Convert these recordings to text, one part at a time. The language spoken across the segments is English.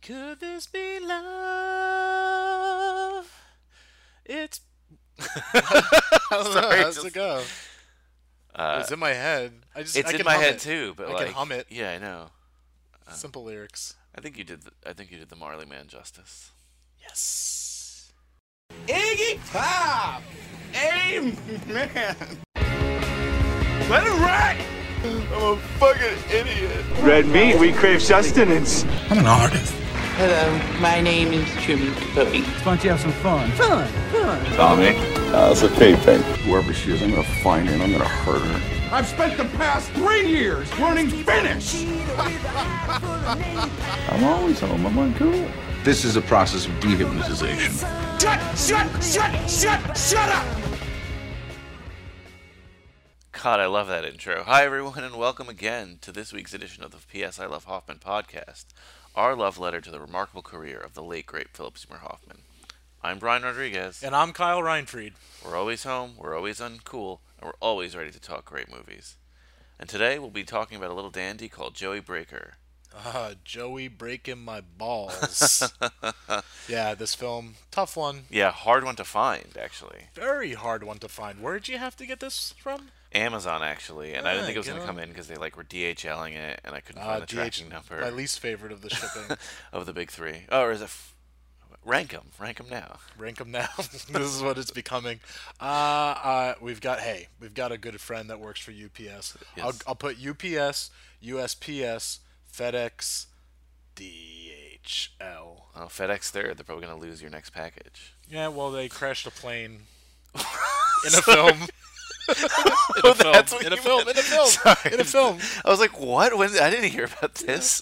Could this be love? It's. I don't know. Sorry, How's it go? It's in my head. It's I in can my hum head it. too, but I like, can hum it. yeah, I know. Simple lyrics. I think you did. I think you did the Marley Man justice. Yes. Iggy Pop! Amen! Let it rap! I'm a fucking idiot. Red meat, we crave sustenance. I'm an artist. Hello, my name is Truman Capote. Why don't you have some fun? Tommy, how's the taping? Whoever she is, I'm gonna find her and I'm gonna hurt her. I've spent the past 3 years learning Finnish! I'm always home. I'm uncool. This is a process of dehypnotization. Shut up! God, I love that intro. Hi, everyone, and welcome again to this week's edition of the P.S. I Love Hoffman podcast, our love letter to the remarkable career of the late, great Philip Seymour Hoffman. I'm Brian Rodriguez. And I'm Kyle Reinfried. We're always home, we're always uncool, and we're always ready to talk great movies. And today we'll be talking about a little dandy called Joey Breaker. Joey breaking my balls. Yeah, this film, tough one. Yeah, hard one to find, actually. Very hard one to find. Where'd you have to get this from? Amazon, actually, and I didn't think it was get going to on. come in because they were DHLing it, and I couldn't find the tracking number My least favorite of the shipping. of the big three. Oh, or is it... Rank 'em now. Rank them now. This is what it's becoming. We've got a good friend that works for UPS. Yes. I'll put UPS, USPS, FedEx, DHL. Oh, FedEx they're probably going to lose your next package. Yeah, well, they crashed a plane in a film. That's what In a you film. meant. In a film. Sorry. In a film. I was like, what? When? I didn't hear about this.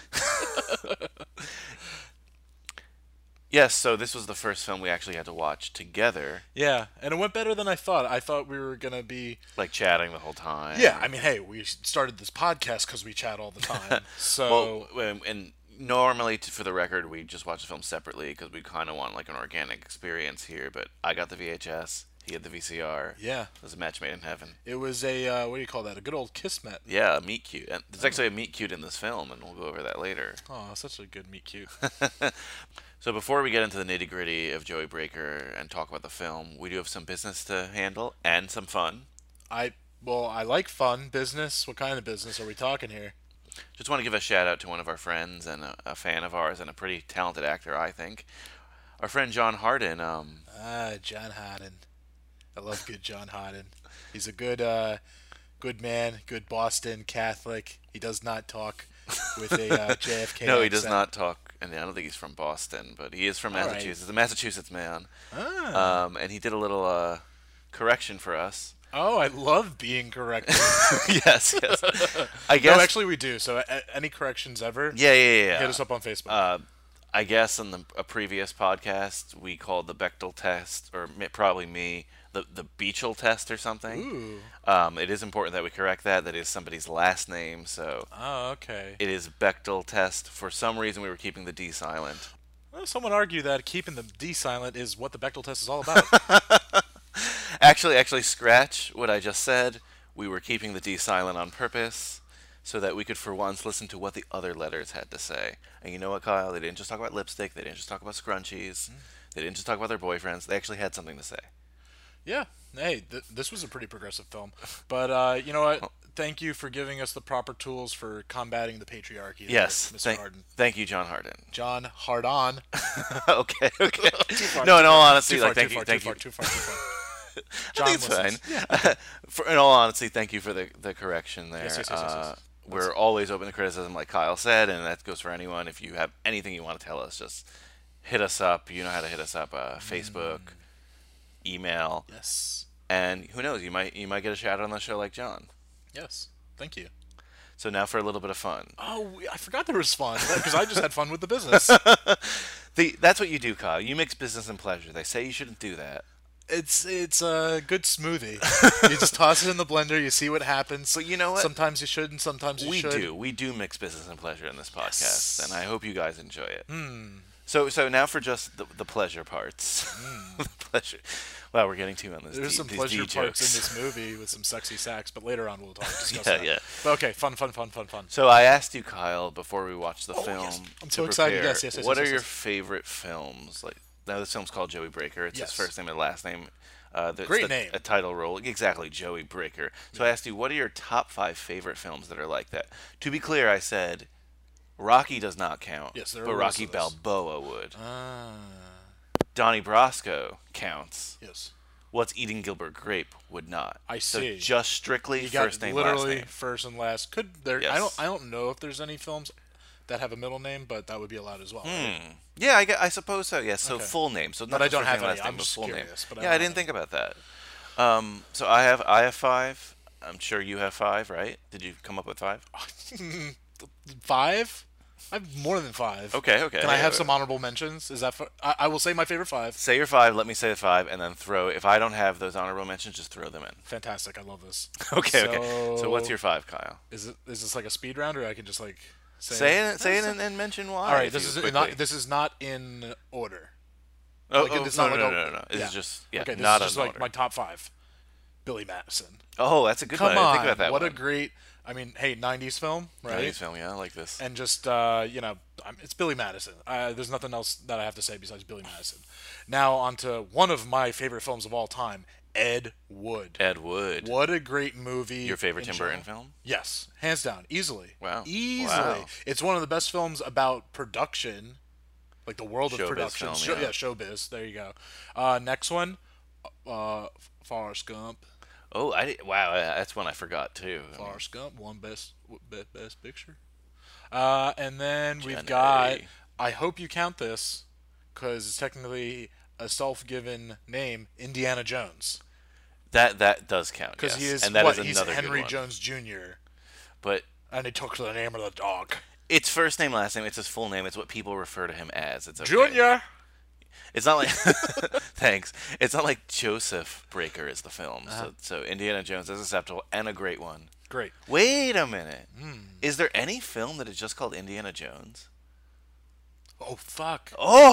Yes, so this was the first film we actually had to watch together, Yeah, and it went better than I thought. I thought we were gonna be. like chatting the whole time. Yeah, I mean, hey, we started this podcast because we chat all the time. So Well, and normally, for the record, we just watch the film separately because we kind of want like an organic experience here. But I got the VHS, he had the VCR. yeah, It was a match made in heaven. it was a what do you call that? A good old kismet. Yeah, a meet cute. And there's actually a meet cute in this film, and we'll go over that later. Oh, such a good meet cute. So before we get into the nitty gritty of Joey Breaker and talk about the film, we do have some business to handle and some fun. I like fun business. What kind of business are we talking here? Just want to give a shout out to one of our friends and a fan of ours and a pretty talented actor, I think. Our friend John Harden. John Harden. I love good John Harden. He's a good man, good Boston Catholic. He does not talk with a JFK No, he does accent. not talk, and I don't think he's from Boston, but he is from All right. Massachusetts. A Massachusetts man. Ah. And he did a little correction for us. Oh, I love being corrected. Yes. I guess. No, actually, we do. So, any corrections ever? Yeah. Hit us up on Facebook. I guess in a previous podcast we called the Bechtel test, or probably me, the Beechel test or something. Ooh. It is important that we correct that. That is somebody's last name, so Oh, okay. it is Bechtel test. For some reason, we were keeping the D silent. Well, someone argued that keeping the D silent is what the Bechtel test is all about. Actually, scratch what I just said. We were keeping the D silent on purpose so that we could, for once, listen to what the other letters had to say. And you know what, Kyle? They didn't just talk about lipstick. They didn't just talk about scrunchies. They didn't just talk about their boyfriends. They actually had something to say. Yeah. Hey, this was a pretty progressive film. But you know what? Thank you for giving us the proper tools for combating the patriarchy. there, Yes. Mr. Harden. Thank you, John Harden. John Hardon. Okay. far, No, too in all far, honesty, too like, far, thank too you. far, Thank too you. far, too far, too far. I John think it's fine. listens. In all honesty, thank you for the correction there. Yes. We're always open to criticism, like Kyle said, and that goes for anyone. If you have anything you want to tell us, just hit us up. You know how to hit us up: Facebook, email, Yes. and who knows? You might get a shout out on the show like John. Yes. Thank you. So now for a little bit of fun. Oh, I forgot there was fun because I just had fun with the business. That's what you do, Kyle. You mix business and pleasure. They say you shouldn't do that. It's a good smoothie. You just toss it in the blender. You see what happens. But you know what? Sometimes you should, and sometimes you should. We do mix business and pleasure in this podcast, Yes. and I hope you guys enjoy it. So now for just the pleasure parts. The pleasure. Wow, we're getting too on this. There's some these pleasure D parts in jokes. this movie with some sexy sax, but later on we'll discuss Yeah, that. yeah. But okay, fun. So I asked you, Kyle, before we watched the film. yes. I'm to so excited. prepare, Yes. What Yes. are your favorite films? Like now, this film's called Joey Breaker. It's Yes. his first name and last name. There's Great name. A title role. Exactly, Joey Breaker. So I asked you, what are your top 5 favorite films that are like that? To be clear, I said Rocky does not count. Yes, there but are Rocky most of those. Balboa would. Ah, Donnie Brasco counts. yes. What's Eating Gilbert Grape would not. I So see. just strictly You got first name, literally last name. first and last. Could there? Yes. I don't know if there's any films that have a middle name, but that would be allowed as well. right? Yeah, I suppose so. Yes, so Okay. full name. So not But I just don't first have name, any. last name, I'm but just full curious, name. but I Yeah, don't I didn't have think about that. So I have 5. I'm sure you have 5, right? Did you come up with 5? 5? I have more than 5. Okay. Can I have some honorable mentions? Is that? I will say my favorite 5. Say your 5. Let me say 5, and then throw. If I don't have those honorable mentions, just throw them in. Fantastic. I love this. Okay. So what's your 5, Kyle? Is this like a speed round, or I can just like Say it and mention why. All right. if This you is quickly. not in order. Oh, like, it's no, not no, like no, a- no, no. This yeah. is just Okay. This not is just an like order. my top 5. Billy Madison. Oh, that's a good Come one. I on. didn't think about that What one. a great. I mean, hey, 90s film, right? 90s film, yeah, I like this. And just it's Billy Madison. There's nothing else that I have to say besides Billy Madison. Now onto one of my favorite films of all time, Ed Wood. Ed Wood. What a great movie! Your favorite in Tim Burton general. film? Yes, hands down, easily. Wow. Easily. Wow. It's one of the best films about production, like the world of Showbiz production. film, yeah. Showbiz. There you go. Next one, Forrest Gump. Oh, wow, that's one I forgot too. I mean, Forrest Gump won best picture. And then we've Jenny. got. I hope you count this, because it's technically a self-given name, Indiana Jones, that does count. because Yes. he is and that is he's another good Henry one. Jones Jr. But and he took the name of the dog, it's first name, last name. It's his full name. It's what people refer to him as. It's okay. Junior. It's not like thanks. It's not like Joseph Breaker is the film. So Indiana Jones is acceptable and a great one. Great. Wait a minute. Is there any film that is just called Indiana Jones? Oh fuck.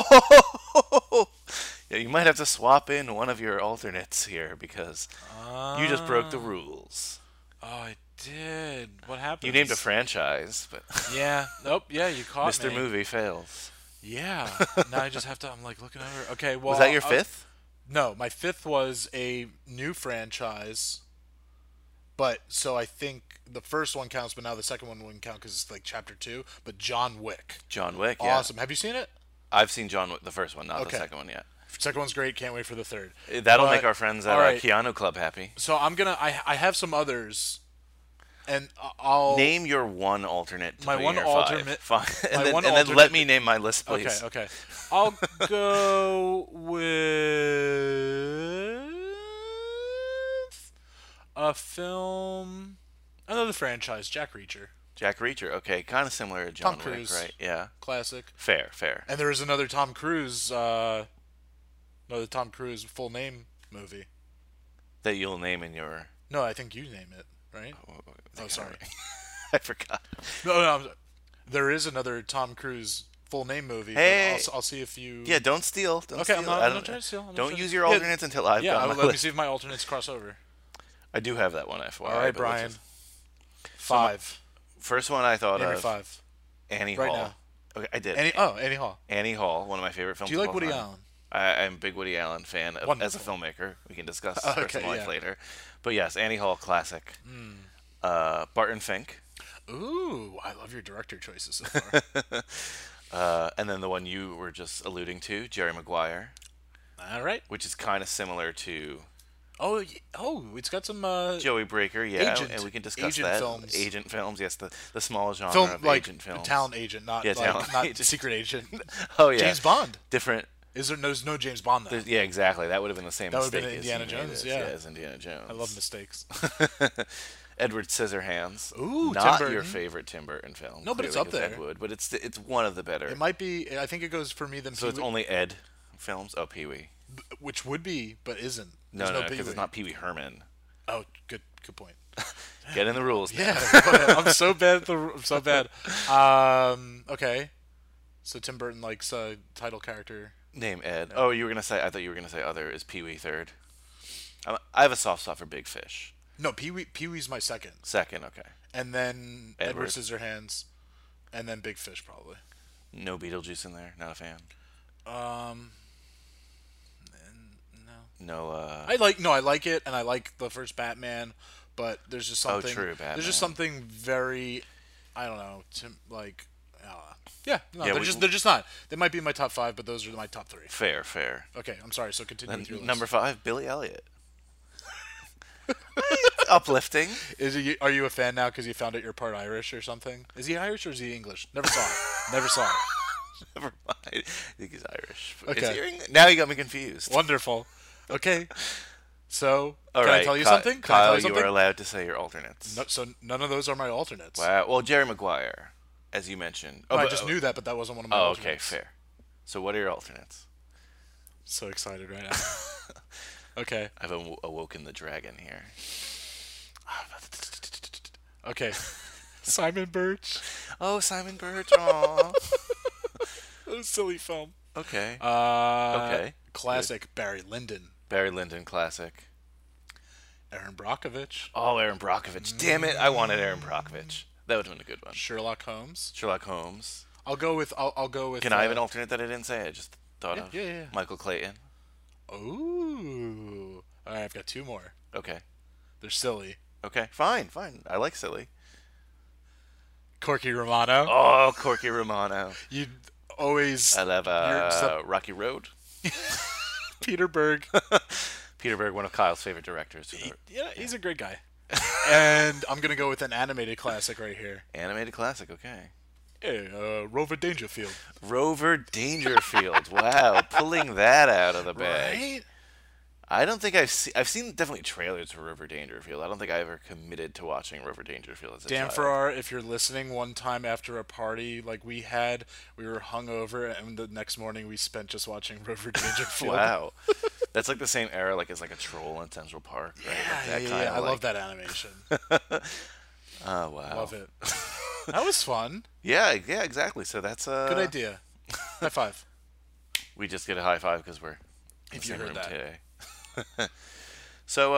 Oh, yeah. You might have to swap in one of your alternates here because you just broke the rules. Oh, I did. What happened? You named a franchise, but Yeah. Nope. Yeah, you caught Mr. me. Movie fails. Yeah. Now I just have to. I'm like looking over. Okay. Well, Was that your 5th? No, my 5th was a new franchise. But so I think the first one counts, but now the second one wouldn't count because it's like chapter 2. But John Wick. John Wick. Yeah. Awesome. Have you seen it? I've seen John Wick, the first one, not Okay. the second one yet. Second one's great. Can't wait for the third. That'll But- make our friends at all right. Keanu Club happy. So I'm gonna. I have some others, and I'll Name your one alternate. To My put in one your alternate- 5. Fine. my and then, one and then let alternate- me name my list, please. Okay. I'll go with a film, another franchise, Jack Reacher, Jack Reacher. Okay, kind of similar to John Tom Wick, Cruise. right? Yeah. classic. Fair. And there is another Tom Cruise, another Tom Cruise full name movie. That you'll name in your. No, I think you name it, right? Oh, sorry. I forgot. No, there is another Tom Cruise full name movie. but Hey. I'll see if you. Yeah, don't steal. Don't Okay, steal. I'm not I trying don't- to steal. I'm not Don't trying use to- your Yeah, alternates until I've Yeah, got my let me list. see if my alternates cross over. I do have that one, FYI. All right, but Brian. let's just- 5. First one I thought Name your of. 5. Annie Right Hall. now. Okay, I did. Annie Hall. Annie Hall, one of my favorite films. Do you of like all Woody time. Allen? I'm a big Woody Allen fan as a Wonderful. filmmaker. We can discuss Okay, personal life yeah. later. But yes, Annie Hall, classic. Barton Fink. Ooh, I love your director choices so far. And then the one you were just alluding to, Jerry Maguire, All right. which is kind of similar to Oh, it's got some Joey Breaker, yeah, Agent- and we can discuss agent that. films. Agent films, yes, the small genre film of like agent films. talent agent, not Yeah, like, talent not agent. secret agent. Oh yeah, James Bond. different. There's no James Bond though. Yeah, exactly. That would have been the same That would have mistake been as Indiana you made Jones, it, yeah. as Indiana Jones. I love mistakes. Edward Scissorhands. Ooh, not Tim your Burton. favorite Tim Burton film. No, but it's clearly, up there. Ed Wood, but it's one of the better. It might be. I think it goes for me. Then So it's only Ed films. Oh, Pee Wee. which would be, but isn't. No, There's because Pee-wee. it's not Pee Wee Herman. Oh, good point. Get in the rules. Yeah, I'm so bad. I'm so bad. Okay, so Tim Burton likes title character. Name Ed. Oh, you were gonna say. I thought you were gonna say other. Is Pee Wee third? I have a soft spot for Big Fish. No, Pee-wee's my second, Second, okay. and then Edward Edward. Scissorhands, and then Big Fish probably. No Beetlejuice in there. Not a fan. No. No. I like it, and I like the first Batman, but there's just something. Oh, true, There's just Batman. something very, I don't know, yeah. No, Yeah, they're just not. They might be in my top 5, but those are my top 3. Fair. Okay, I'm sorry. So continue with your list. Number 5, Billy Elliot. It's uplifting. Are you a fan now because you found out you're part Irish or something? Is he Irish or is he English? Never saw it. Never saw it. Never mind. I think he's Irish. Okay. Now you got me confused. Wonderful. Okay. So, All can right, I tell you something? Can I Kyle, tell you you something? are allowed to say your alternates. No, so none of those are my alternates. Wow. Well, Jerry Maguire, as you mentioned. I but- just knew that, but that wasn't one of my Oh, alternates. okay, fair. So what are your alternates? So excited right now. Okay. I've awoken the dragon here. Okay. Simon Birch. Oh, Simon Birch. Aw. What a silly film. Okay. Okay. Classic Barry Lyndon. Barry Lyndon classic. Aaron Brockovich. Oh, Aaron Brockovich. Damn it! I wanted Aaron Brockovich. That would have been a good one. Sherlock Holmes. Sherlock Holmes. I'll go with. Can I have an alternate that I didn't say? I just thought of. Yeah. Michael Clayton. Ooh. All right, I've got 2 more. Okay. They're silly. Okay. Fine. I like silly. Corky Romano. Oh, Corky Romano. You always. I love You're Rocky Road. Peter Berg. Peter Berg, one of Kyle's favorite directors. Yeah, he's a great guy. And I'm gonna go with an animated classic right here. Animated classic. Okay. Hey, Rover Dangerfield. Rover Dangerfield. Wow, pulling that out of the bag. Right? I don't think I've seen definitely trailers for Rover Dangerfield. I don't think I ever committed to watching Rover Dangerfield as a Dan child. Farrar, if you're listening, one time after a party like we were hungover, and the next morning we spent just watching Rover Dangerfield. Wow. That's like the same era, like it's like a troll in Central Park, right? Like that Yeah. kinda I like- love that animation. Oh wow. Love it. That was fun. Yeah, exactly. So that's Good idea. High five. We just get a high five because we're in the If you same heard room that. today. So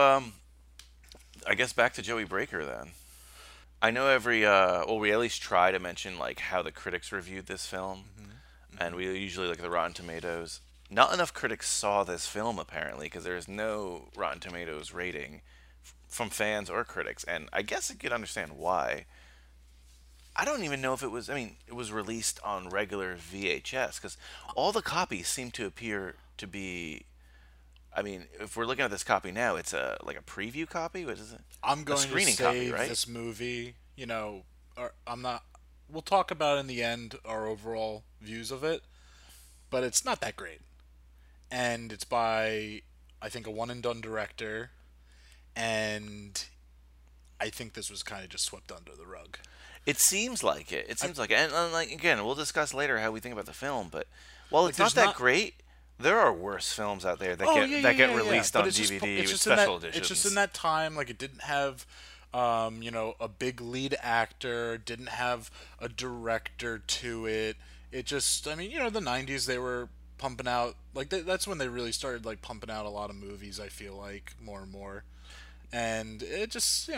I guess back to Joey Breaker then. I know we at least try to mention like how the critics reviewed this film, and we usually look at the Rotten Tomatoes. Not enough critics saw this film apparently because there is no Rotten Tomatoes rating from fans or critics, and I guess I could understand why. I don't even know if it was. I mean, it was released on regular VHS because all the copies seem to appear to be. I mean, if we're looking at this copy now, it's like a preview copy. What is it? I'm going to screening save copy, right? this movie. I'm not. We'll talk about in the end our overall views of it, but it's not that great. And it's by, I think, a one and done director, and I think this was kind of just swept under the rug. It seems like it. It seems like it. And like again, we'll discuss later how we think about the film. But while Like, it's not there's that not- great, there are worse films out there that get released But on it's just- DVD it's with just in special that, editions. It's just in that time, like it didn't have, a big lead actor, didn't have a director to it. It just, I mean, the 90s, they were pumping out, like that's when they really started like pumping out a lot of movies, I feel like, more and more. And it just,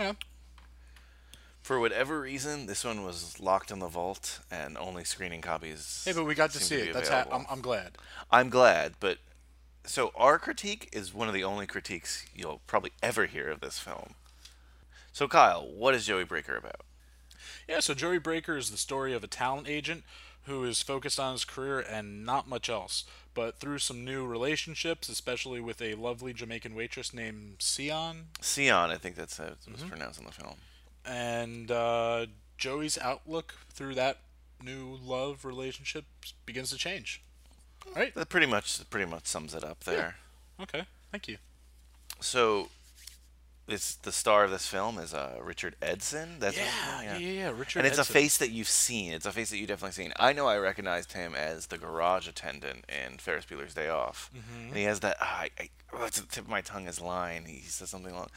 For whatever reason, this one was locked in the vault, and only screening copies. Hey, but we got to seem see be it. That's available. I'm glad. I'm glad, but so our critique is one of the only critiques you'll probably ever hear of this film. So Kyle, what is Joey Breaker about? Yeah, so Joey Breaker is the story of a talent agent who is focused on his career and not much else. But through some new relationships, especially with a lovely Jamaican waitress named Sion, Sion, I think that's how it was pronounced in the film. and Joey's outlook through that new love relationship begins to change. Right? That pretty much sums it up there. Okay, thank you. So It's the star of this film is Richard Edson. That's his name? Yeah. Richard And it's Edson. a face that you've seen. It's a face that you've definitely seen. I know I recognized him as the garage attendant in Ferris Bueller's Day Off. And he has that, it's at the tip of my tongue, his line. He says something along,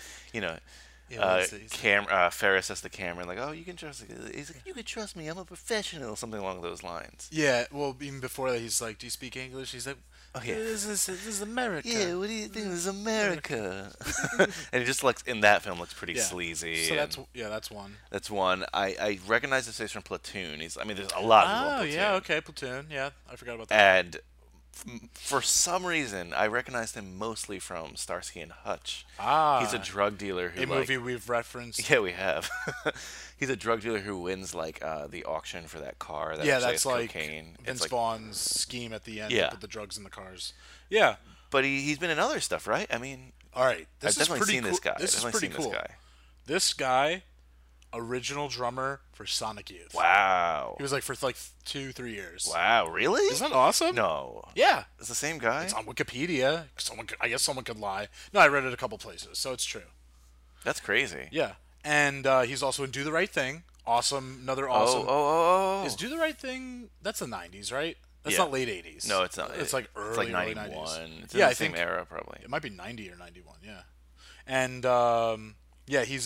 Ferris says to Cameron, like, oh, you can trust me. He's like, you can trust me. I'm a professional. Something along those lines. Yeah, well, even before that, he's like, do you speak English? He's like, Oh, yeah. this is America. Yeah, what do you think? This is America. And he just looks, in that film, looks pretty sleazy. So that's one. That's one. I recognize his face from Platoon. There's a lot of people in Platoon. Yeah, okay, Platoon. Yeah, I forgot about that. And for some reason, I recognized him mostly from Starsky and Hutch. He's a drug dealer who, a movie we've referenced. Yeah, we have. He's a drug dealer who wins the auction for that car. That that's like cocaine. Vince Vaughn's scheme at the end. Yeah. To put the drugs in the cars. Yeah. But he's been in other stuff, right? I mean, all right. I've definitely seen this guy. This is pretty cool. This guy, original drummer for Sonic Youth. Wow. He was like for like 2-3 years. Wow, really? Isn't that awesome? No. Yeah. It's the same guy? It's on Wikipedia. I guess someone could lie. No, I read it a couple places, so it's true. That's crazy. Yeah. And he's also in Do the Right Thing. Awesome. Another awesome. Oh. Is Do the Right Thing, that's the 90s, right? That's Yeah. not late 80s. No, it's not. It's like early, it's like early 91. 90s. It's in the same era, probably. It might be 90 or 91, yeah. And, he's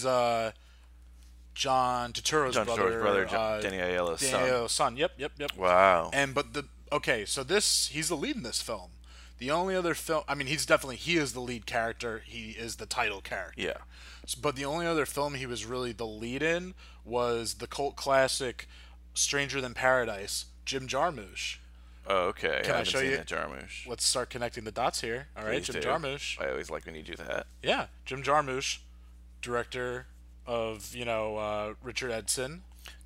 John Turturro's brother. Danny Aiello's son. Danny Aiello's son. Yep. Wow. So he's the lead in this film. The only other film, I mean, he is the lead character. He is the title character. Yeah. But the only other film he was really the lead in was the cult classic Stranger Than Paradise, Jim Jarmusch. Oh, okay. Can I haven't show seen you? that Jarmusch. Let's start connecting the dots here. All right, Please Jim do. Jarmusch. I always like when you do that. Yeah, Jim Jarmusch, director of, Richard Edson,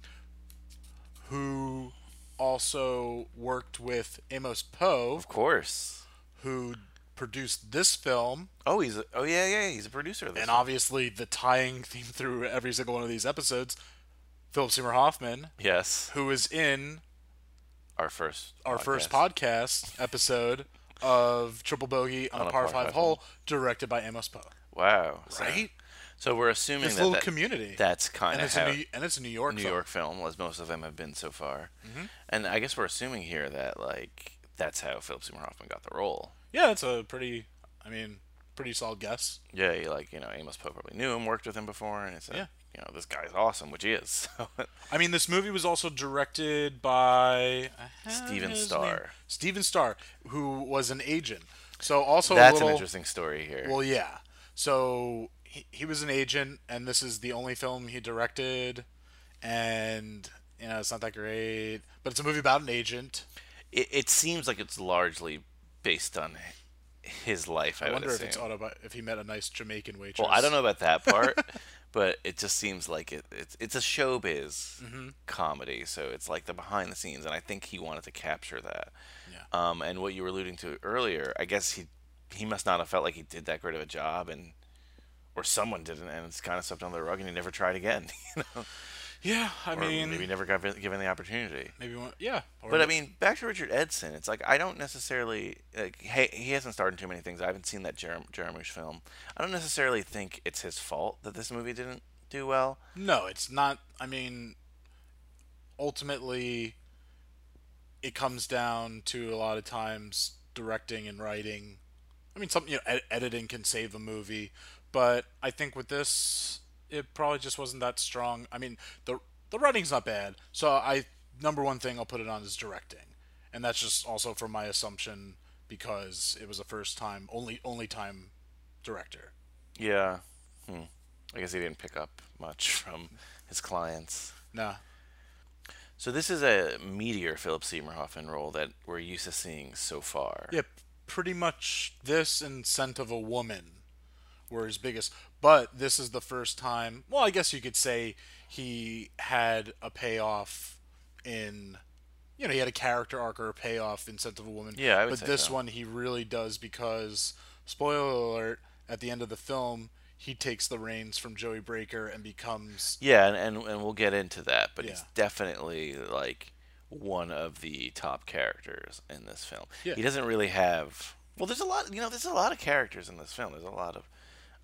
who also worked with Amos Poe, Of course. who produced this film, Oh, he's a producer of this. and obviously the tying theme through every single one of these episodes, Philip Seymour Hoffman, Yes. who is in Our first podcast episode of Triple Bogey on a Par 5 Hole, directed by Amos Poe. Wow. Right? So we're assuming This that little community. That's kind And of it's how and it's a New York New film. York film, as most of them have been so far. Mm-hmm. And I guess we're assuming here that that's how Philip Seymour Hoffman got the role. Yeah, that's a pretty solid guess. Yeah, Amos Poe probably knew him, worked with him before, and he said, Yeah. this guy's awesome, which he is. I mean, this movie was also directed by Steven Starr. Steven Starr, who was an agent. So also That's an interesting story here. Well, yeah. So he was an agent, and this is the only film he directed, and it's not that great, but it's a movie about an agent. It seems like it's largely based on his life. I wonder would if assume. if he met a nice Jamaican waitress. Well, I don't know about that part, but it just seems like it's a showbiz comedy, so it's like the behind the scenes, and I think he wanted to capture that. Yeah. And what you were alluding to earlier, I guess he must not have felt like he did that great of a job, or someone didn't, and it's kind of swept under the rug, and he never tried again. Yeah, Or maybe never got given the opportunity. maybe one. Yeah. But I mean, back to Richard Edson, it's like I don't necessarily he hasn't starred in too many things. I haven't seen that Jarmusch film. I don't necessarily think it's his fault that this movie didn't do well. No, it's not. I mean, ultimately, it comes down to a lot of times directing and writing. I mean, editing can save a movie, but I think with this, it probably just wasn't that strong. I mean, the writing's not bad, so number one thing I'll put it on is directing, and that's just also from my assumption because it was a first time, only time director. Yeah. I guess he didn't pick up much from his clients. Nah. So this is a meteor Philip Seymour Hoffman role that we're used to seeing so far. Yeah, pretty much this and Scent of a Woman were his biggest. But this is the first time, well, I guess you could say he had a payoff in, he had a character arc or a payoff in Scent of a Woman. Yeah, I would But say this so. one he really does because, spoiler alert, at the end of the film, he takes the reins from Joey Breaker and becomes... Yeah, and we'll get into that, but he's Yeah. definitely one of the top characters in this film. Yeah. He doesn't really have. Well, there's a lot. There's a lot of characters in this film. There's a lot of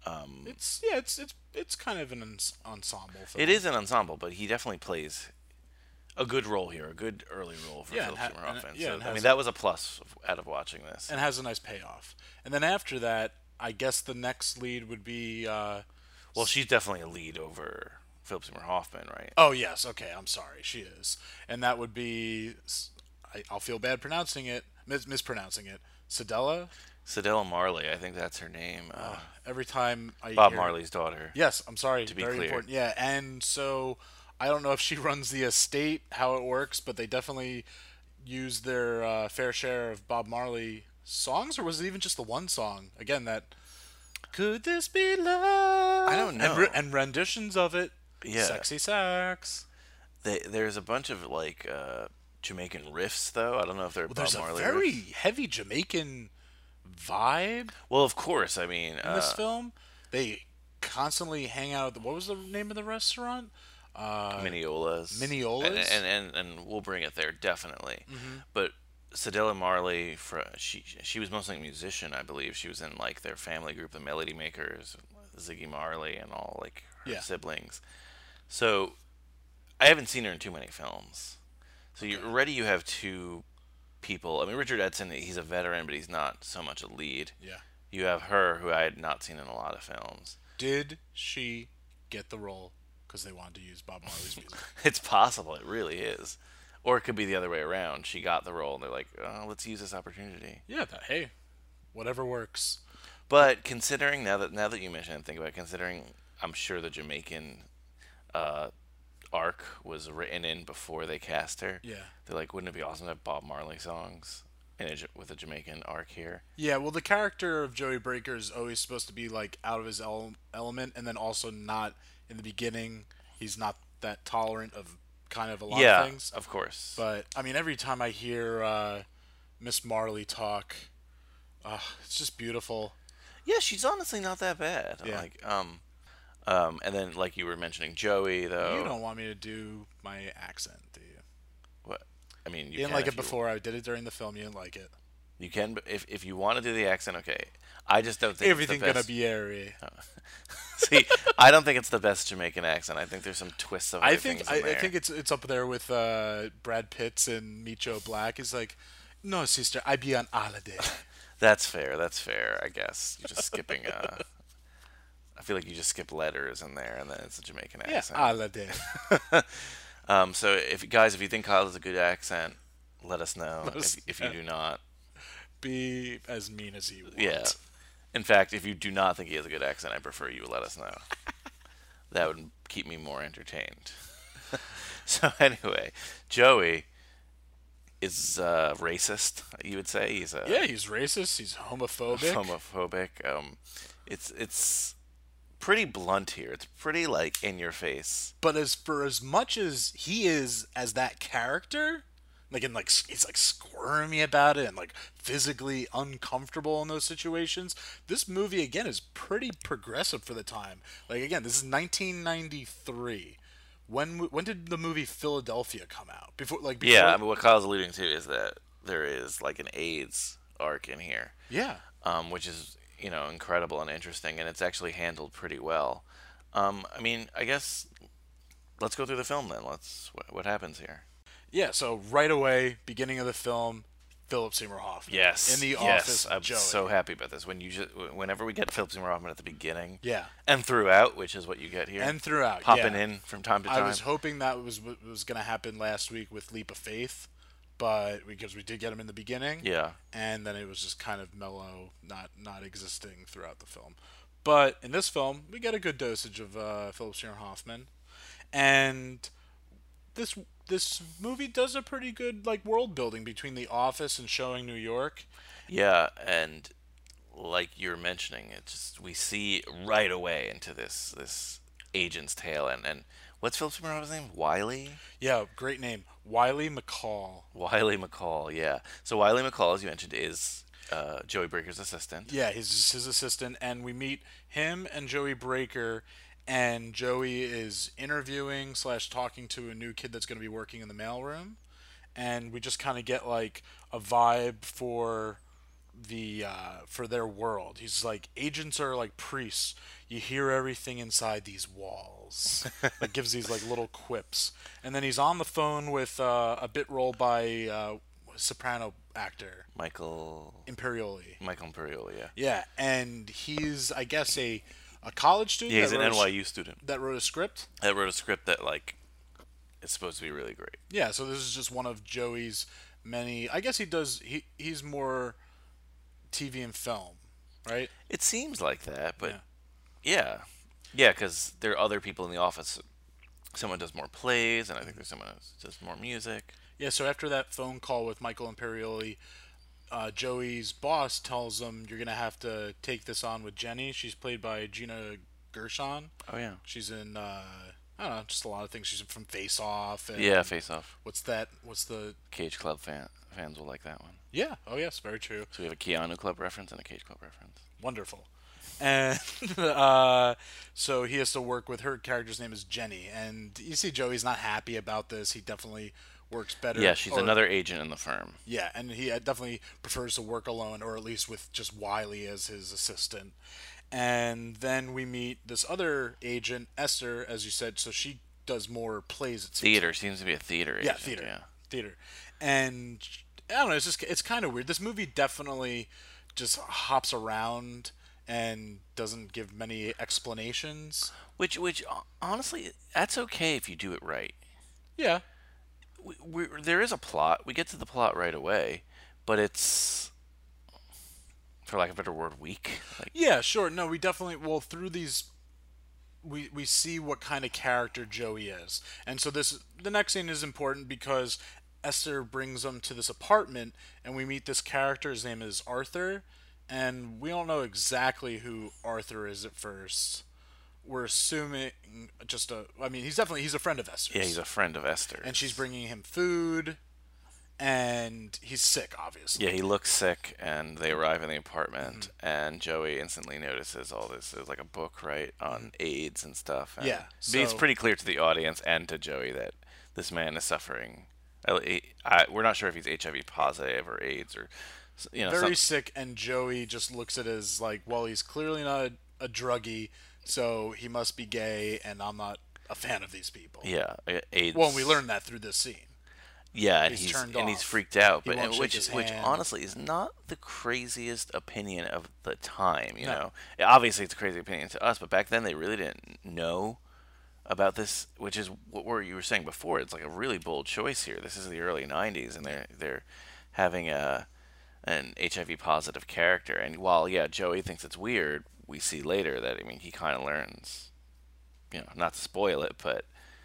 It's kind of an ensemble film. It is an ensemble, but he definitely plays a good role here, a good early role for Philip Seymour Hoffman. I mean, that was a plus out of watching this. And has a nice payoff. And then after that, I guess the next lead would be. Well, she's definitely a lead over Philip Seymour Hoffman, right? Oh yes, okay. I'm sorry, she is, and that would be. I'll feel bad pronouncing it, mispronouncing it. Cedella Marley, I think that's her name. Every time I Bob hear Marley's daughter. Yes, I'm sorry. To be very clear. important. Yeah, and so I don't know if she runs the estate, how it works, but they definitely use their fair share of Bob Marley songs, or was it even just the one song? Again, that "Could This Be Love?" I don't know. And renditions of it. Yeah. Sexy sax. There's a bunch of like Jamaican riffs, though. I don't know if they're Well, Bob there's Marley a very riffs. heavy Jamaican vibe Well, of course. I mean, in this film. They constantly hang out at what was the name of the restaurant? Mineolas. Mineolas? And we'll bring it there, definitely. But Cedella Marley, she was mostly a musician, I believe. She was in like their family group, the Melody Makers, Ziggy Marley, and all like her siblings. So I haven't seen her in too many films. So already you have two people. I mean, Richard Edson, he's a veteran, but he's not so much a lead. Yeah. You have her, who I had not seen in a lot of films. Did she get the role because they wanted to use Bob Marley's music? It's possible. It really is. Or it could be the other way around. She got the role, and they're like, oh, let's use this opportunity. Yeah, hey, whatever works. But considering, now that you mention it, think about it, considering I'm sure the Jamaican arc was written in before they cast her. Yeah. They're like, wouldn't it be awesome to have Bob Marley songs with a Jamaican arc here? Yeah, well, the character of Joey Breaker is always supposed to be like out of his element, and then also not in the beginning. He's not that tolerant of kind of a lot of things. Yeah, of course. But I mean, every time I hear Miss Marley talk, it's just beautiful. Yeah, she's honestly not that bad. Yeah. Like, and then like you were mentioning Joey, though. You don't want me to do my accent, do you? What? I mean, You didn't like it before. I did it during the film. You didn't like it. You can, but if you want to do the accent, okay. I just don't think Everything it's the gonna best. be airy. See, I don't think it's the best Jamaican accent. I think there's some twists of other things in there. I think it's up there with Brad Pitt's and Meet Joe Black. It's like, no, sister, I be on holiday. That's fair. That's fair. I guess you're just skipping. I feel like you just skip letters in there, and then it's a Jamaican Yeah, accent. holiday. So if you think Kyle has a good accent, let us know. If you do not, Be as mean as you want. yeah. In fact, if you do not think he has a good accent, I prefer you let us know. That would keep me more entertained. So anyway, Joey is racist. You would say he's He's racist. He's homophobic. homophobic. It's pretty blunt here. It's pretty like in your face. But as much as he is as that character, he's like squirmy about it and like physically uncomfortable in those situations. This movie again is pretty progressive for the time. Like again, this is 1993. When did the movie Philadelphia come out? Before. Yeah, I mean, what Kyle's alluding to is that there is like an AIDS arc in here. Yeah. Which is incredible and interesting, and it's actually handled pretty well. I mean, I guess let's go through the film then. What happens here? Yeah, so right away, beginning of the film, Philip Seymour Hoffman. Yes. In the yes, office, I'm Joey. so happy about this. Whenever we get Philip Seymour Hoffman at the beginning, Yeah. and throughout, which is what you get here, And throughout, popping yeah. in from time to time. I was hoping that was what was going to happen last week with Leap of Faith, but because we did get him in the beginning, Yeah. and then it was just kind of mellow, not existing throughout the film. But in this film, we get a good dosage of Philip Seymour Hoffman, and this movie does a pretty good like world building between The Office and showing New York. Yeah, and like you're mentioning, we see right away into this agent's tale, and what's Philip Seymour Hoffman's name? Wiley? Yeah, great name, Wiley McCall. Wiley McCall, yeah. So Wiley McCall, as you mentioned, is Joey Breaker's assistant. Yeah, he's his assistant, and we meet him and Joey Breaker, and Joey is interviewing / talking to a new kid that's going to be working in the mailroom, and we just kind of get like a vibe for for their world. He's like, agents are like priests. You hear everything inside these walls. Like gives these like little quips, and then he's on the phone with a bit role by soprano actor Michael Imperioli. Yeah. Yeah, and he's, I guess, a college student. Yeah, he's that an wrote NYU student that wrote a script. that wrote a script that like is supposed to be really great. Yeah, so this is just one of Joey's many. I guess he's more TV and film, right? It seems like that, but Yeah. yeah, because there are other people in the office. Someone does more plays, and I think there's someone else who does more music. Yeah, so after that phone call with Michael Imperioli, Joey's boss tells him, you're going to have to take this on with Jenny. She's played by Gina Gershon. Oh yeah, She's in, I don't know, just a lot of things. She's from Face Off. And yeah, Face Off. What's that? What's the... Cage Club fans will like that one. Yeah, oh yes, very true. So we have a Keanu Club reference and a Cage Club reference. Wonderful. And so he has to work with her character's name is Jenny. And you see Joey's not happy about this. He definitely works better. Yeah, she's another agent in the firm. Yeah, and he definitely prefers to work alone, or at least with just Wiley as his assistant. And then we meet this other agent, Esther, as you said. So she does more plays. It seems. Theater seems to be a theater agent. Yeah, theater. And I don't know. It's kind of weird. This movie definitely just hops around and doesn't give many explanations. Which honestly, that's okay if you do it right. Yeah. There is a plot. We get to the plot right away, but it's, for lack of a better word, weak. Like, yeah, sure. No, we definitely, well, through these, we see what kind of character Joey is. And so the next scene is important because Esther brings them to this apartment, and we meet this character. His name is Arthur, and we don't know exactly who Arthur is at first. We're assuming he's a friend of Esther's. yeah, he's a friend of Esther. And she's bringing him food, and he's sick, obviously. Yeah, he looks sick, and they arrive in the apartment, and Joey instantly notices all this. There's like a book, right, on AIDS and stuff. And Yeah, it's so- pretty clear to the audience and to Joey that this man is suffering. We're not sure if he's HIV positive or AIDS or, Very sick, and Joey just looks at it as like, well, he's clearly not a druggie, so he must be gay, and I'm not a fan of these people. Yeah, AIDS. Well, we learned that through this scene. Yeah, and He's turned he's off. freaked out, He but won't shake which his hand. honestly is not the craziest opinion of the time. You No. know, obviously it's a crazy opinion to us, but back then they really didn't know about this, which is what you were saying before. It's like a really bold choice here. This is the early '90s, and they're having an HIV positive character. And while Joey thinks it's weird, we see later that he kind of learns. Not to spoil it, but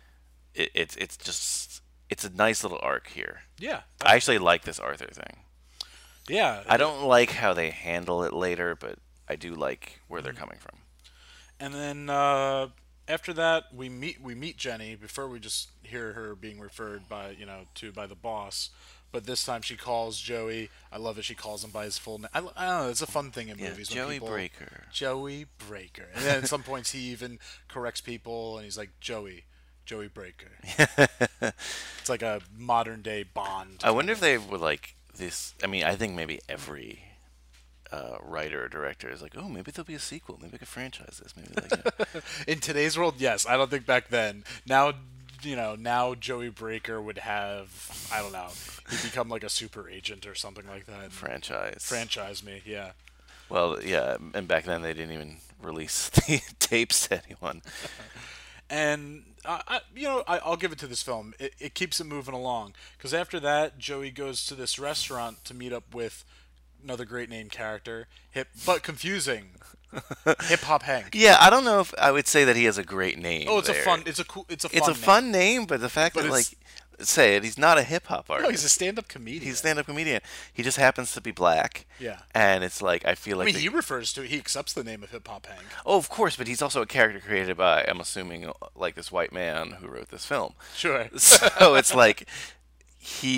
it's a nice little arc here. Yeah. I actually like this Arthur thing. Yeah. I don't like how they handle it later, but I do like where they're coming from. And then after that, we meet Jenny. Before we just hear her being referred by the boss. But this time she calls Joey. I love it. She calls him by his full name. I don't know. It's a fun thing in movies. When Joey people, Breaker. Joey Breaker. And then at some points he even corrects people, and he's like, Joey Breaker. It's like a modern day Bond. I wonder if they would like this. I think maybe every writer or director is like, oh, maybe there'll be a sequel. Maybe I could franchise this. Maybe In today's world, yes. I don't think back then. Now Joey Breaker would have, I don't know, he'd become like a super agent or something like that. Franchise me, yeah. Well, yeah, and back then they didn't even release the tapes to anyone. And I'll give it to this film. It keeps it moving along, because after that, Joey goes to this restaurant to meet up with another great name character, hip but confusing, Hip Hop Hank. Yeah, I don't know if I would say that he has a great name. Oh, it's there. it's a It's a fun name, but the fact But that it's- say it, he's not a hip hop artist. No, he's a stand-up comedian. He's a stand-up comedian. He just happens to be black. Yeah. And it's like I feel like he accepts the name of Hip Hop Hank. oh, of course, but he's also a character created by, I'm assuming, like this white man who wrote this film. Sure. So it's like he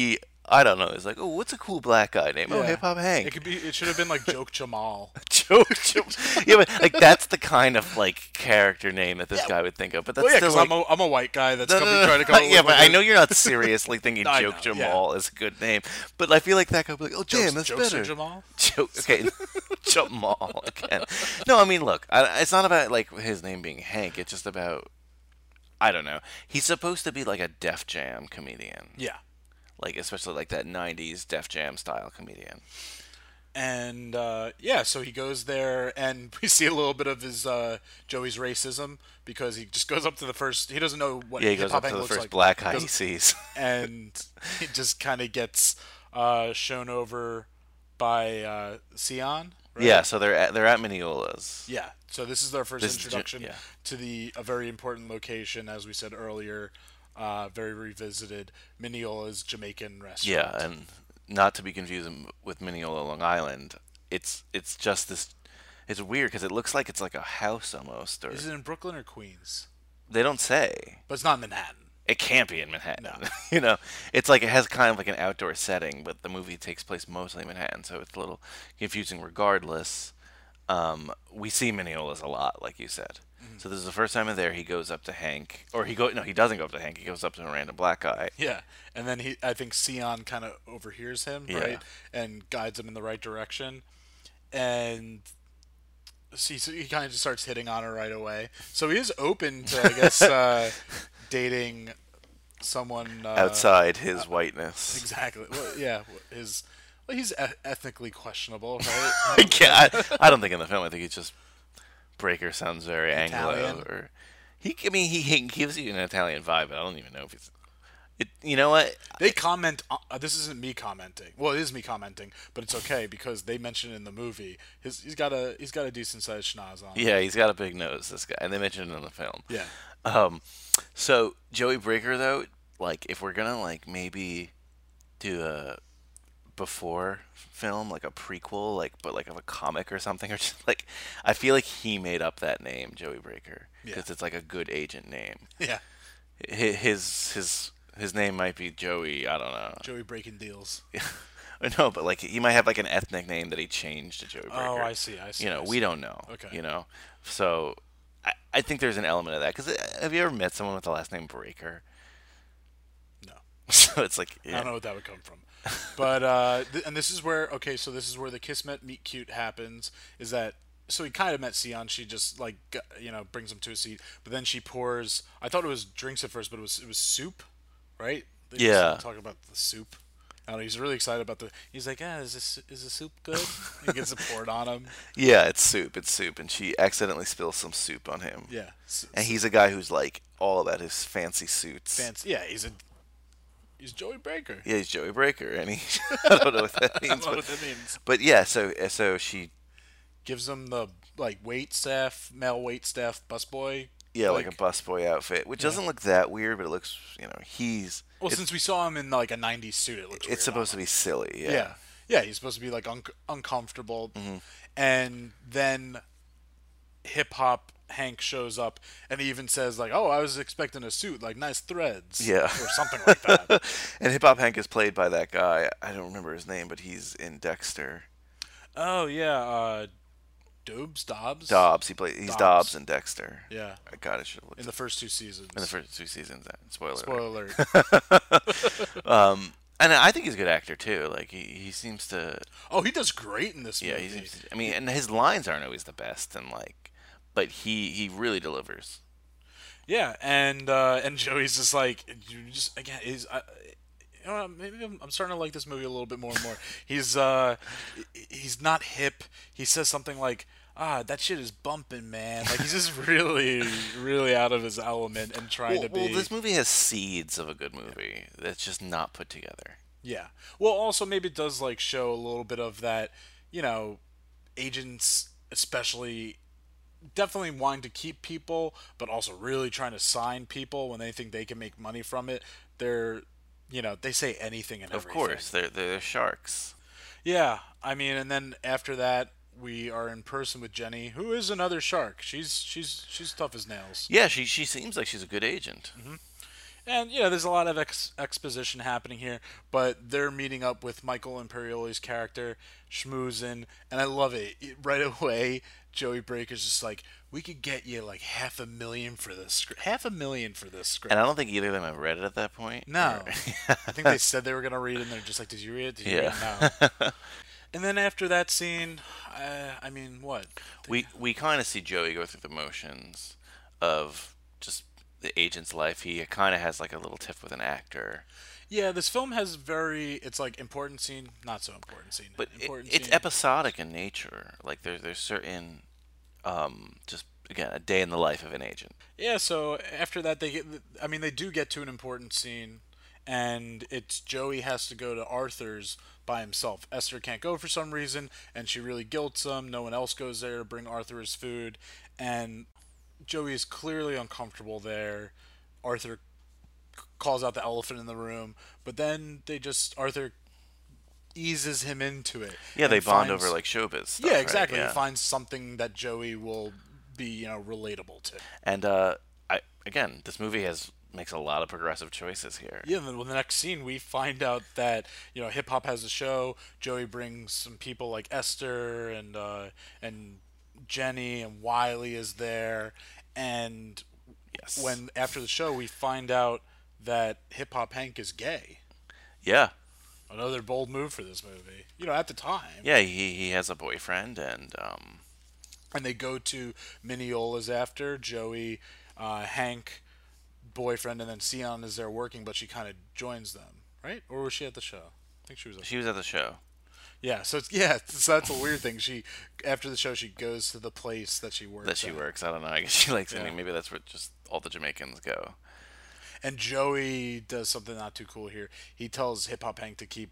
I don't know. It's like, oh, what's a cool black guy name? Oh, Yeah. Hip Hop Hank. It should have been like Joke Jamal. Joe. Yeah, but like that's the kind of like character name that this guy would think of. But that's Well, yeah, still because like, I'm a white guy that's No, trying to come up yeah, with but like I know you're not seriously thinking I Joke know, Jamal is a good name. But I feel like that guy would be like, oh, damn, that's Jokes better. Jamal. Joke, okay, Jamal again. No, I mean, look, it's not about like his name being Hank. It's just about, I don't know. He's supposed to be like a Def Jam comedian, Yeah. like especially like that '90s Def Jam style comedian. And so he goes there, and we see a little bit of his Joey's racism because he just goes up to the first. He doesn't know what Yeah, he goes hip-hop up to Hank the looks first like. black He guy goes- he sees. and he just kind of gets shown over by Sion. Right? Yeah, so they're at Mineola's. Yeah. So this is their first This is introduction yeah. to a very important location, as we said earlier. Very revisited Mineola's Jamaican restaurant. Yeah, and not to be confused with Mineola, Long Island. It's just this. It's weird because it looks like it's like a house almost. Or Is it in Brooklyn or Queens? they don't say. But it's not Manhattan. It can't be in Manhattan. No. You know, it's like it has kind of like an outdoor setting, but the movie takes place mostly in Manhattan, so it's a little confusing. Regardless, we see Mineola's a lot, like you said. So this is the first time in there. He goes up to Hank, or he doesn't go up to Hank. He goes up to a random black guy. Yeah, and then I think Sion kind of overhears him, Yeah. right, and guides him in the right direction, and so he kind of just starts hitting on her right away. So he is open to, I guess, dating someone Outside his whiteness. Exactly. Well, yeah, he's ethnically questionable, right? I don't think in the film. I think he's just Breaker sounds very Italian. Anglo, or he gives you an Italian vibe. But I don't even know if he's. You know what? They comment. This isn't me commenting. Well, it is me commenting, but it's okay because they mention in the movie he's got a decent sized schnoz on. Yeah, he's got a big nose. This guy, and they mentioned it in the film. Yeah. So Joey Breaker, though, like if we're gonna like maybe do a before film, like a prequel, like but like of a comic or something, or just like I feel like he made up that name, Joey Breaker, because it's like a good agent name. Yeah. His name might be Joey. I don't know. Joey breaking deals. No, but like he might have like an ethnic name that he changed to Joey Breaker. Oh, I see. You know, I see. we don't know. Okay. You know, so I think there's an element of that. Because have you ever met someone with the last name Breaker? No. So it's like I don't know what that would come from. But and this is where the kiss meet cute happens. Is that so? He kind of met Sion. She just like brings him to a seat, but then she pours. I thought it was drinks at first, but it was soup, right? They just Yeah. talk about the soup. I don't know, he's really excited about He's like, is the soup good? He gets it poured on him. Yeah, it's soup, and she accidentally spills some soup on him. Yeah. And he's a guy who's like all about his fancy suits. Fancy. Yeah, he's Joey Breaker. Yeah, he's Joey Breaker, and I don't know what that means. I don't know what that means. But yeah, so she Gives him the male wait staff busboy. yeah, like a busboy outfit, which doesn't look that weird, but it looks, he's Well, since we saw him in like a '90s suit, it looks. it's supposed to be silly. Yeah. Yeah, he's supposed to be like uncomfortable, Mm-hmm. and then Hip Hop Hank shows up, and he even says like, "Oh, I was expecting a suit, like nice threads, Yeah. or something like that." And Hip Hop Hank is played by that guy. I don't remember his name, but he's in Dexter. Oh yeah, Dobbs. He's Dobbs. Dobbs in Dexter. Yeah, God, I should have looked in the first two seasons. in the first 2 seasons. Spoiler. Spoiler alert. And I think he's a good actor too. Like he seems to. Oh, he does great in this Yeah, movie. I mean, and his lines aren't always the best, and but he really delivers. Yeah, and Joey's just like, maybe I'm starting to like this movie a little bit more and more. He's not hip. He says something like, that shit is bumping, man. Like he's just really, really out of his element and trying to be. Well, this movie has seeds of a good movie that's just not put together. Yeah. Well, also maybe it does like show a little bit of that, agents especially definitely wanting to keep people, but also really trying to sign people when they think they can make money from it. They're, they say anything and everything. Of course, they're sharks. Yeah. I mean, and then after that, we are in person with Jenny, who is another shark. She's tough as nails. Yeah, she seems like she's a good agent. And yeah, there's a lot of exposition happening here, but they're meeting up with Michael Imperioli's character, schmoozing, and I love it. Right away, Joey Breaker's just like, "We could get you like $500,000 for this script. $500,000 for this script." And I don't think either of them have read it at that point. No, or- I think they said they were gonna read it, and they're just like, "Did you read it? Did you read Yeah. it?" No. And then after that scene, I mean, what? we kind of see Joey go through the motions of just the agent's life. He kind of has like a little tiff with an actor, Yeah, this film has it's like important scene, not so important scene. but Important it's scene. episodic in nature. Like there's certain just again a day in the life of an agent. Yeah, so after that they do get to an important scene, and it's Joey has to go to Arthur's by himself. Esther can't go for some reason, and she really guilts him. No one else goes there to bring Arthur his food, and Joey is clearly uncomfortable there. Arthur calls out the elephant in the room, but then Arthur eases him into it. Yeah, they and bond finds- over like showbiz stuff. Yeah, right? exactly. Yeah. He finds something that Joey will be, relatable to. And again, this movie makes a lot of progressive choices here. Yeah, and then with the next scene, we find out that hip hop has a show. Joey brings some people like Esther and Jenny and Wiley is there, and Yes. when after the show we find out that Hip Hop Hank is gay. Yeah. Another bold move for this movie. At the time. Yeah, he has a boyfriend, and And they go to Mineola's after Joey, Hank, boyfriend, and then Sion is there working, but she kind of joins them, right? Or was she at the show? I think she was. she was at the show. Yeah, so so that's a weird thing. She after the show she goes to the place that she works. That she at. works. I don't know. I guess she likes Yeah. maybe that's where just all the Jamaicans go. And Joey does something not too cool here. He tells Hip Hop Hank to keep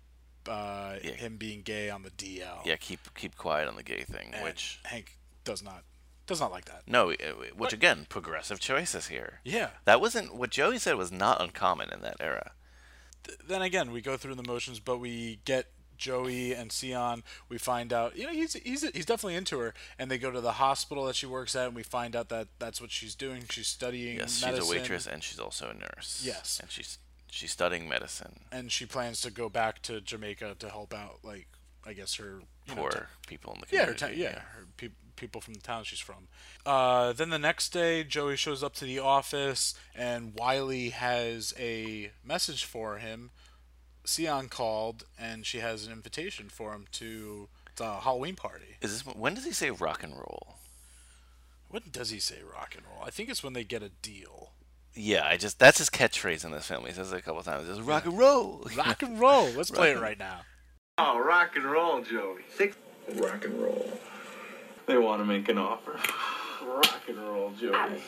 him being gay on the DL. Yeah, keep quiet on the gay thing, And which Hank does not like that. no, which again, progressive choices here. Yeah. That wasn't what Joey said was not uncommon in that era. Then again, we go through the motions, but we get Joey and Sion. We find out, he's definitely into her, and they go to the hospital that she works at, and we find out that that's what she's doing. She's studying Yes, medicine. she's a waitress and she's also a nurse. Yes. and she's studying medicine. And she plans to go back to Jamaica to help out, like, I guess her Poor people in the yeah, community. her people from the town she's from. Then the next day, Joey shows up to the office, and Wiley has a message for him. Sion called, and she has an invitation for him to the Halloween party. When does he say rock and roll? When does he say rock and roll? I think it's when they get a deal. Yeah, that's his catchphrase in this film. He says it a couple times. He says rock and roll. Rock and roll. Let's play it right now. Oh, rock and roll, Joey. Rock and roll. They want to make an offer. Rock and roll, Joey.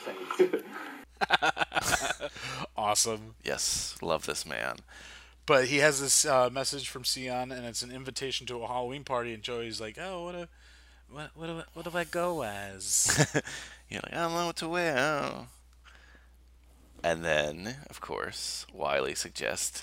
Awesome. Yes, love this man. But he has this message from Sion, and it's an invitation to a Halloween party. And Joey's like, "Oh, what do I go as?" You're like, I don't know what to wear. Oh. And then, of course, Wiley suggests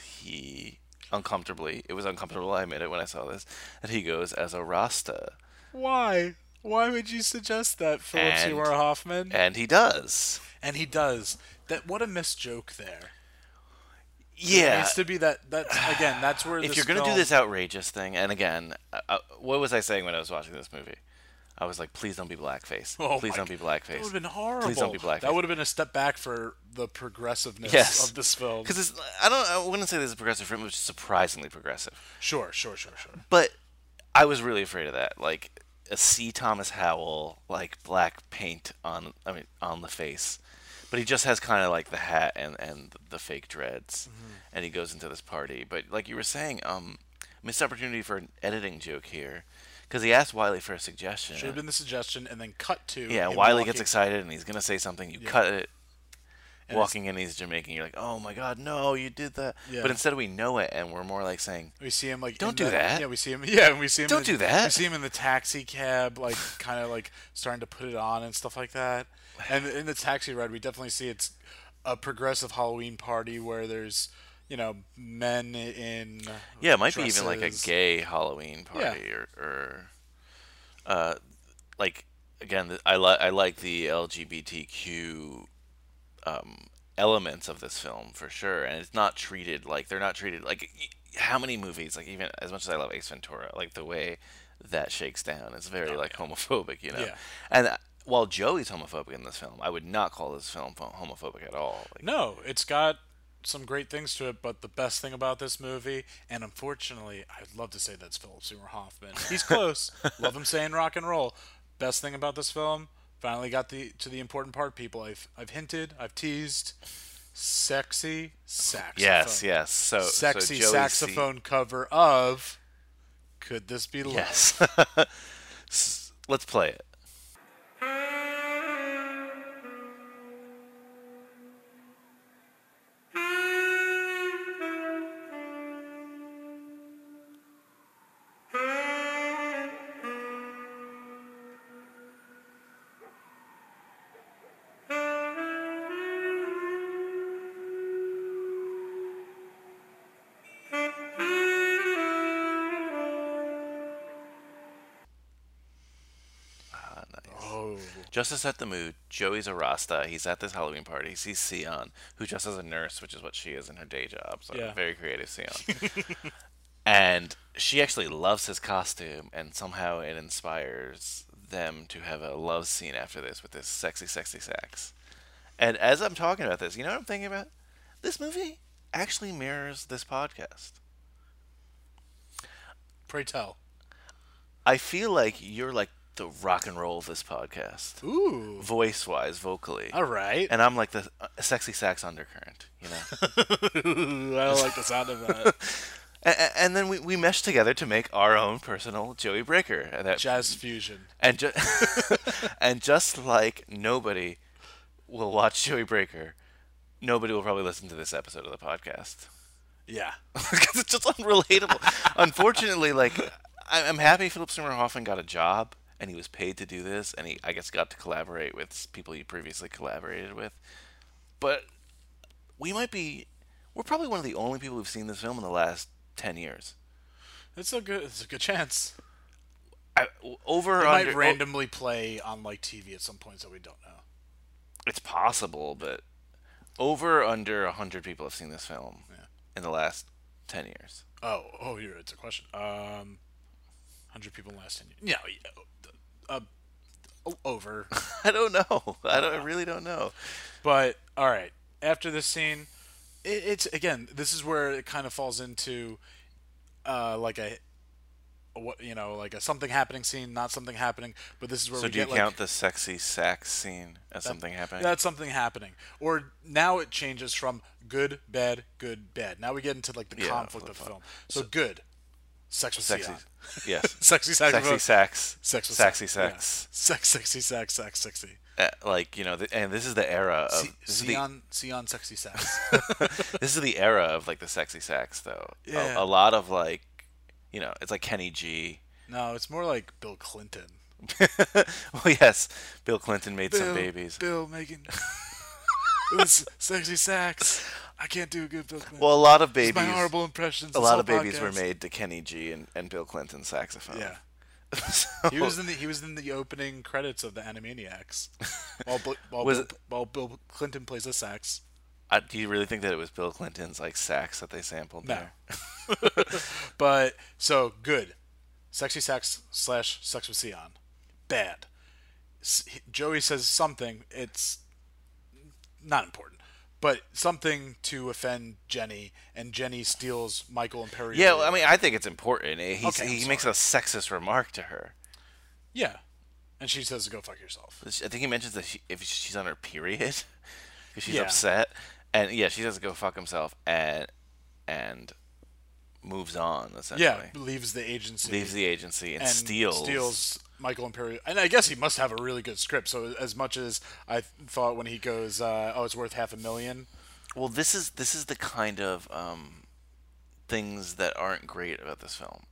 it was uncomfortable, I admit it when I saw this, that he goes as a Rasta. Why? Why would you suggest that, Philip And- Seymour Hoffman? And he does. And he does. What a missed joke there. It Yeah. needs to be that's again, that's where If this you're going to do film- this outrageous thing, and again, what was I saying when I was watching this movie? I was like, please don't be blackface. Oh Please my don't be That blackface. would have been horrible. Please don't be blackface. That would have been a step back for the progressiveness Yes. of this film. Because I wouldn't say this is a progressive film, it's surprisingly progressive. Sure. But I was really afraid of that. Like a C. Thomas Howell, like black paint on the face. But he just has kind of like the hat and the fake dreads. And he goes into this party. But like you were saying, missed opportunity for an editing joke here. Because he asked Wiley for a suggestion. Should have been the suggestion, and then cut to Yeah, him Wiley walking- gets excited and he's going to say something. You cut it. Walking in, he's Jamaican. You're like, oh my God, no, you did that. Yeah. But instead we know it, and we're more like saying, We see him like Don't in do the- that. Yeah, we see him. Yeah, we see him. Don't do that. We see him in the taxi cab, like kind of like starting to put it on and stuff like that. And in the taxi ride, we definitely see it's a progressive Halloween party where there's men in yeah, it might be even like a dresses. gay Halloween party like again, I like the LGBTQ elements of this film for sure, and it's not treated like they're not treated like how many movies, like even as much as I love Ace Ventura, like the way that shakes down is very like homophobic, you know. Yeah. And while Joey's homophobic in this film, I would not call this film homophobic at all. Like, No, it's got some great things to it, but the best thing about this movie, and unfortunately, I'd love to say that's Philip Seymour Hoffman. He's close. Love him saying rock and roll. Best thing about this film, finally got to the important part, people. I've hinted, I've teased. Sexy saxophone. yes. So Sexy so Joey saxophone cover of Could This Be Love? Yes. Let's play it. Just to set the mood, Joey's a Rasta. He's at this Halloween party. He sees Sion, who just as a nurse, which is what she is in her day job. So Yeah. very creative Sion. And she actually loves his costume, and somehow it inspires them to have a love scene after this with this sexy, sexy sax. And as I'm talking about this, you know what I'm thinking about? This movie actually mirrors this podcast. Pray tell. I feel like you're like the rock and roll of this podcast. Ooh. Voice-wise, vocally. All right. And I'm like the sexy sax undercurrent, you know? I don't like the sound of that. And then we meshed together to make our own personal Joey Breaker. And that, Jazz fusion. and, and just like nobody will watch Joey Breaker, nobody will probably listen to this episode of the podcast. Yeah. Because it's just unrelatable. Unfortunately, like, I'm happy Philip Seymour Hoffman got a job, and he was paid to do this, and he, I guess, got to collaborate with people he previously collaborated with. But we're probably one of the only people who've seen this film in the last 10 years. It's a good chance. Over It under, might randomly play on like TV at some points that we don't know. it's possible, but over under 100 people have seen this film in the last 10 years. Oh, it's a question. 100 people in the last 10 years. Yeah, over. I don't know. I really don't know. But all right, after this scene, it's again. This is where it kind of falls into like a something happening scene, not something happening. But this is where So we do you get count the sexy sax scene as something happening? That's something happening. Or now it changes from good, bad, good, bad. Now we get into like the conflict of the film. So good, sex with Sexy, Sion. yes. Sexy saxophone. Sexy sax. Sex with Sexy Sion. sax. Yeah. Sexy sax, sexy. Like, you know, and this is the era of Sion sexy sax. this is the era of like the sexy sax though. Yeah. A lot of like, you know, it's like Kenny G. No, it's more like Bill Clinton. Well, yes, Bill Clinton made some babies. Bill making this sexy sax. I can't do a good Bill Clinton. Well, a lot of It's babies. my horrible impressions. A lot of babies podcast. were made to Kenny G and Bill Clinton's saxophone. Yeah. So- He was in the opening credits of the Animaniacs, while Bill Clinton plays a sax. Do you really think that it was Bill Clinton's like sax that they sampled No. there? But so good, sexy sax / sex with Sion, bad. Joey says something. It's not important, but something to offend Jenny, and Jenny steals Michael Imperioli. Yeah, well, I mean, I think it's important. He I'm makes a sexist remark to her. Yeah, and she says, "Go fuck yourself." I think he mentions that if she's on her period, because she's Yeah. upset, and yeah, she says go fuck himself, and moves on essentially. Yeah, leaves the agency. and steals Michael Imperioli. And I guess he must have a really good script. So as much as I thought when he goes, it's worth $500,000. Well, this is the kind of things that aren't great about this film.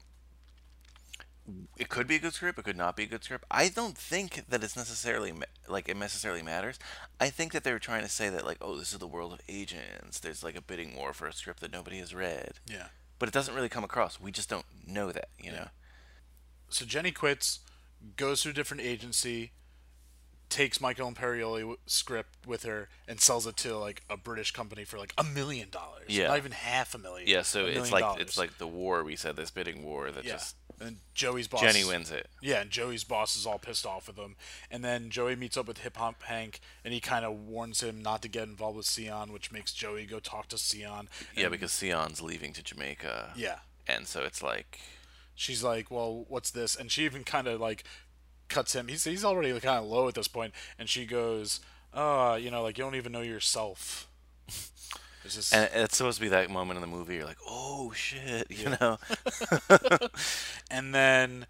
It could be a good script. It could not be a good script. I don't think that it's necessarily it necessarily matters. I think that they were trying to say that like, oh, this is the world of agents. There's like a bidding war for a script that nobody has read. Yeah. But it doesn't really come across. We just don't know that, you know. So Jenny quits, goes to a different agency, takes Michael Imperioli script with her and sells it to like a British company for like $1 million. Yeah. Not even $500,000. Yeah, so $1 it's million. like it's like the war we said, this bidding war that yeah. just And Joey's boss. Jenny wins it. Yeah, and Joey's boss is all pissed off with him. And then Joey meets up with Hip Hop Hank, and he kind of warns him not to get involved with Sion, which makes Joey go talk to Sion. Yeah, because Sion's leaving to Jamaica. Yeah. And so it's like, She's like, well, what's this? And she even kind of like cuts him. He's already kind of low at this point, and she goes, like you don't even know yourself. It's just... And it's supposed to be that moment in the movie. You're like, oh shit, you know. And then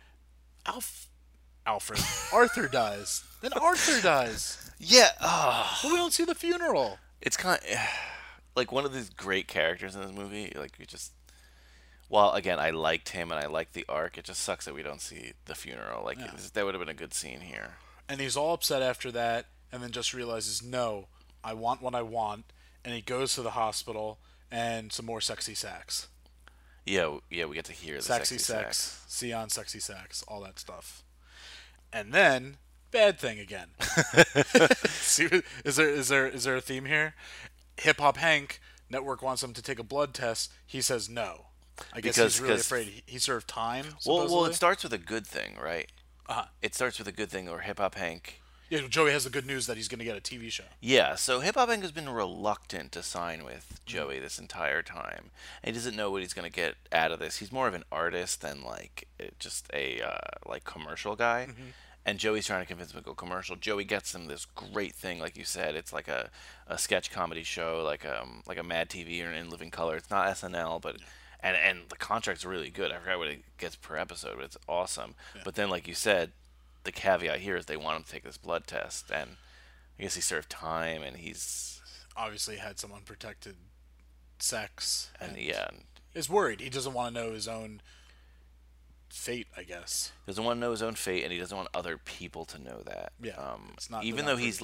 Arthur dies. Then Arthur dies. Yeah. But we don't see the funeral. It's kind of like one of these great characters in this movie. Like you just, well, again, I liked him and I liked the arc. It just sucks that we don't see the funeral. Like that would have been a good scene here. And he's all upset after that, and then just realizes, no, I want what I want. And he goes to the hospital, and some more sexy sax. Yeah, we get to hear the sexy sax. Sion sexy sax, all that stuff. And then, bad thing again. See, is there a theme here? Hip Hop Hank, Network wants him to take a blood test. He says no. I guess he's really afraid. He served time, supposedly. Well, it starts with a good thing, right? Uh-huh. It starts with a good thing, or Hip Hop Hank. Yeah, Joey has the good news that he's going to get a TV show. Yeah, so Hip Hop Hank has been reluctant to sign with Joey this entire time. And he doesn't know what he's going to get out of this. He's more of an artist than like just a like commercial guy. Mm-hmm. And Joey's trying to convince him to go commercial. Joey gets him this great thing, like you said. It's like a sketch comedy show, like a Mad TV or In Living Color. It's not SNL, but and the contract's really good. I forgot what it gets per episode, but it's awesome. Yeah. But then, like you said, the caveat here is they want him to take this blood test, and I guess he served time, and he's obviously had some unprotected sex, and is worried. He doesn't want to know his own fate, I guess. Doesn't want to know his own fate, and he doesn't want other people to know that. Yeah, it's not, even though he's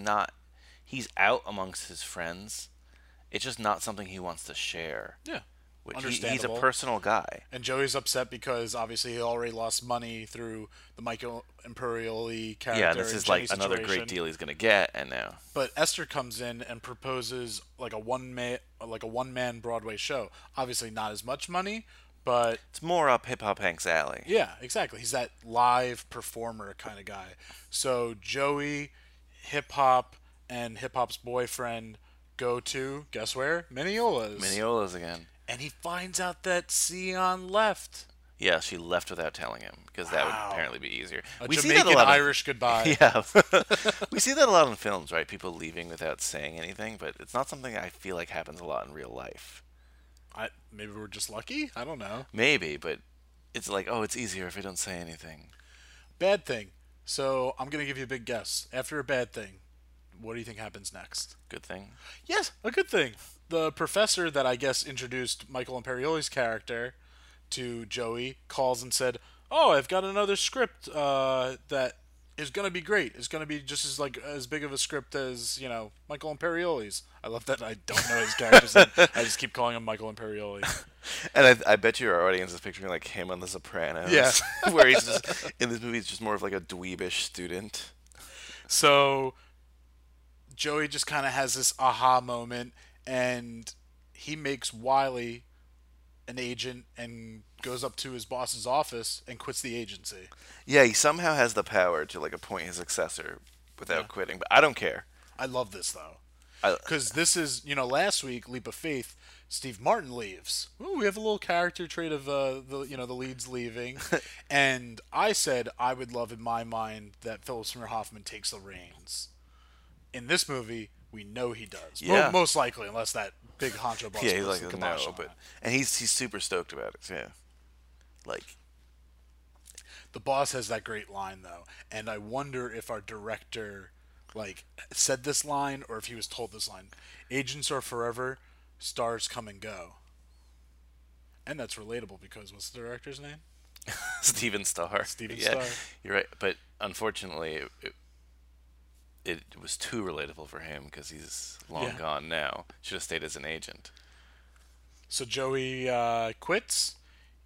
out amongst his friends, it's just not something he wants to share. Yeah. Understandable. He's a personal guy. And Joey's upset because obviously he already lost money through the Michael Imperioli character. Yeah, this is like another great deal he's going to get, and now. But Esther comes in and proposes like a one-man Broadway show. Obviously not as much money, but it's more up Hip Hop Hank's alley. Yeah, exactly. He's that live performer kind of guy. So Joey, Hip Hop, and Hip Hop's boyfriend go to, guess where? Mineola's. Mineola's again. And he finds out that Sion left. Yeah, she left without telling him, because that would apparently be easier. We see that a lot Irish goodbye. Yeah. We see that a lot in films, right? People leaving without saying anything, but it's not something I feel like happens a lot in real life. Maybe we're just lucky? I don't know. Maybe, but it's like, oh, it's easier if I don't say anything. Bad thing. So I'm going to give you a big guess. After a bad thing, what do you think happens next? Good thing? Yes, a good thing. The professor that I guess introduced Michael Imperioli's character to Joey calls and said, "Oh, I've got another script that is going to be great. It's going to be just as big of a script as, Michael Imperioli's." I love that I don't know his character's name. I just keep calling him Michael Imperioli. And I bet you our audience is picturing like him on The Sopranos. Yeah. Where he's just, in this movie, he's just more of like a dweebish student. So Joey just kind of has this aha moment, and he makes Wiley an agent and goes up to his boss's office and quits the agency. Yeah, he somehow has the power to like appoint his successor without quitting, but I don't care. I love this though, because this is last week, Leap of Faith, Steve Martin leaves. Ooh, we have a little character trait of the leads leaving, and I said I would love in my mind that Philip Seymour Hoffman takes the reins. In this movie, we know he does. Yeah. Most likely, unless that big honcho boss. Yeah, he's like, no, and he's super stoked about it. Yeah, like the boss has that great line though, and I wonder if our director said this line or if he was told this line. Agents are forever, stars come and go. And that's relatable because what's the director's name? Steven Starr. Starr. You're right, but unfortunately, it was too relatable for him because he's long gone now. Should have stayed as an agent. So Joey quits.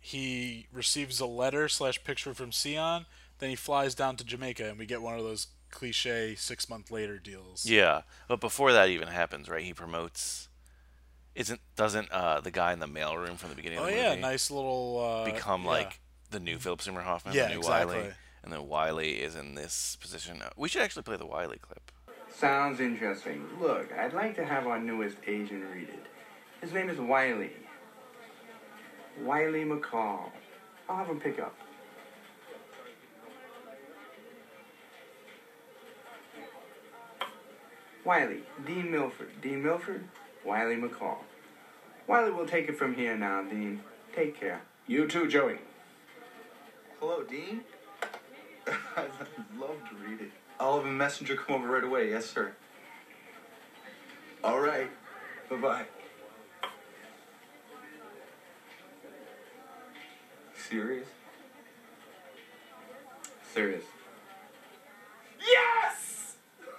He receives a letter / picture from Sion. Then he flies down to Jamaica, and we get one of those cliche 6 month later deals. Yeah, but before that even happens, right? He promotes. Doesn't the guy in the mailroom from the beginning of the movie Nice little become yeah. like the new Philip Seymour Hoffman, Yeah, the new exactly. Wiley, and then Wiley is in this position. We should actually play the Wiley clip. Sounds interesting. Look, I'd like to have our newest agent read it. His name is Wiley. Wiley McCall. I'll have him pick up. Wiley, Dean Milford. Dean Milford, Wiley McCall. Wiley will take it from here now, Dean. Take care. You too, Joey. Hello, Dean. I'd love to read it. I'll have a messenger come over right away. Yes, sir. All right. Bye-bye. Serious? Serious. Yes!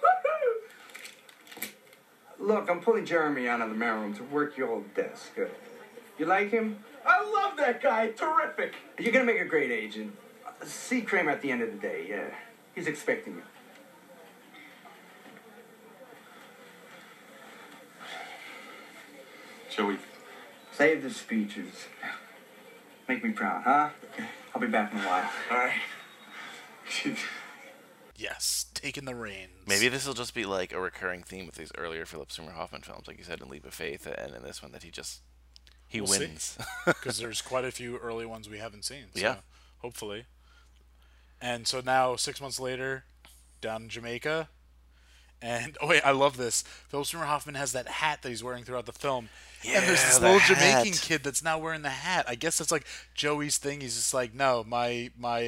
Look, I'm pulling Jeremy out of the mailroom to work your old desk. You like him? I love that guy. Terrific. You're gonna make a great agent. See Kramer at the end of the day. Yeah, he's expecting you. Joey. Save the speeches. Make me proud, huh? I'll be back in a while. All right. Yes, taking the reins. Maybe this will just be like a recurring theme with these earlier Philip Seymour Hoffman films, like you said in Leap of Faith, and in this one that he We'll wins. because there's quite a few early ones we haven't seen. So Yeah. hopefully. And so now 6 months later, down in Jamaica, and oh wait, I love this. Philip Seymour Hoffman has that hat that he's wearing throughout the film, and there's this the little hat. Jamaican kid that's now wearing the hat. I guess that's like Joey's thing. He's just like, no, my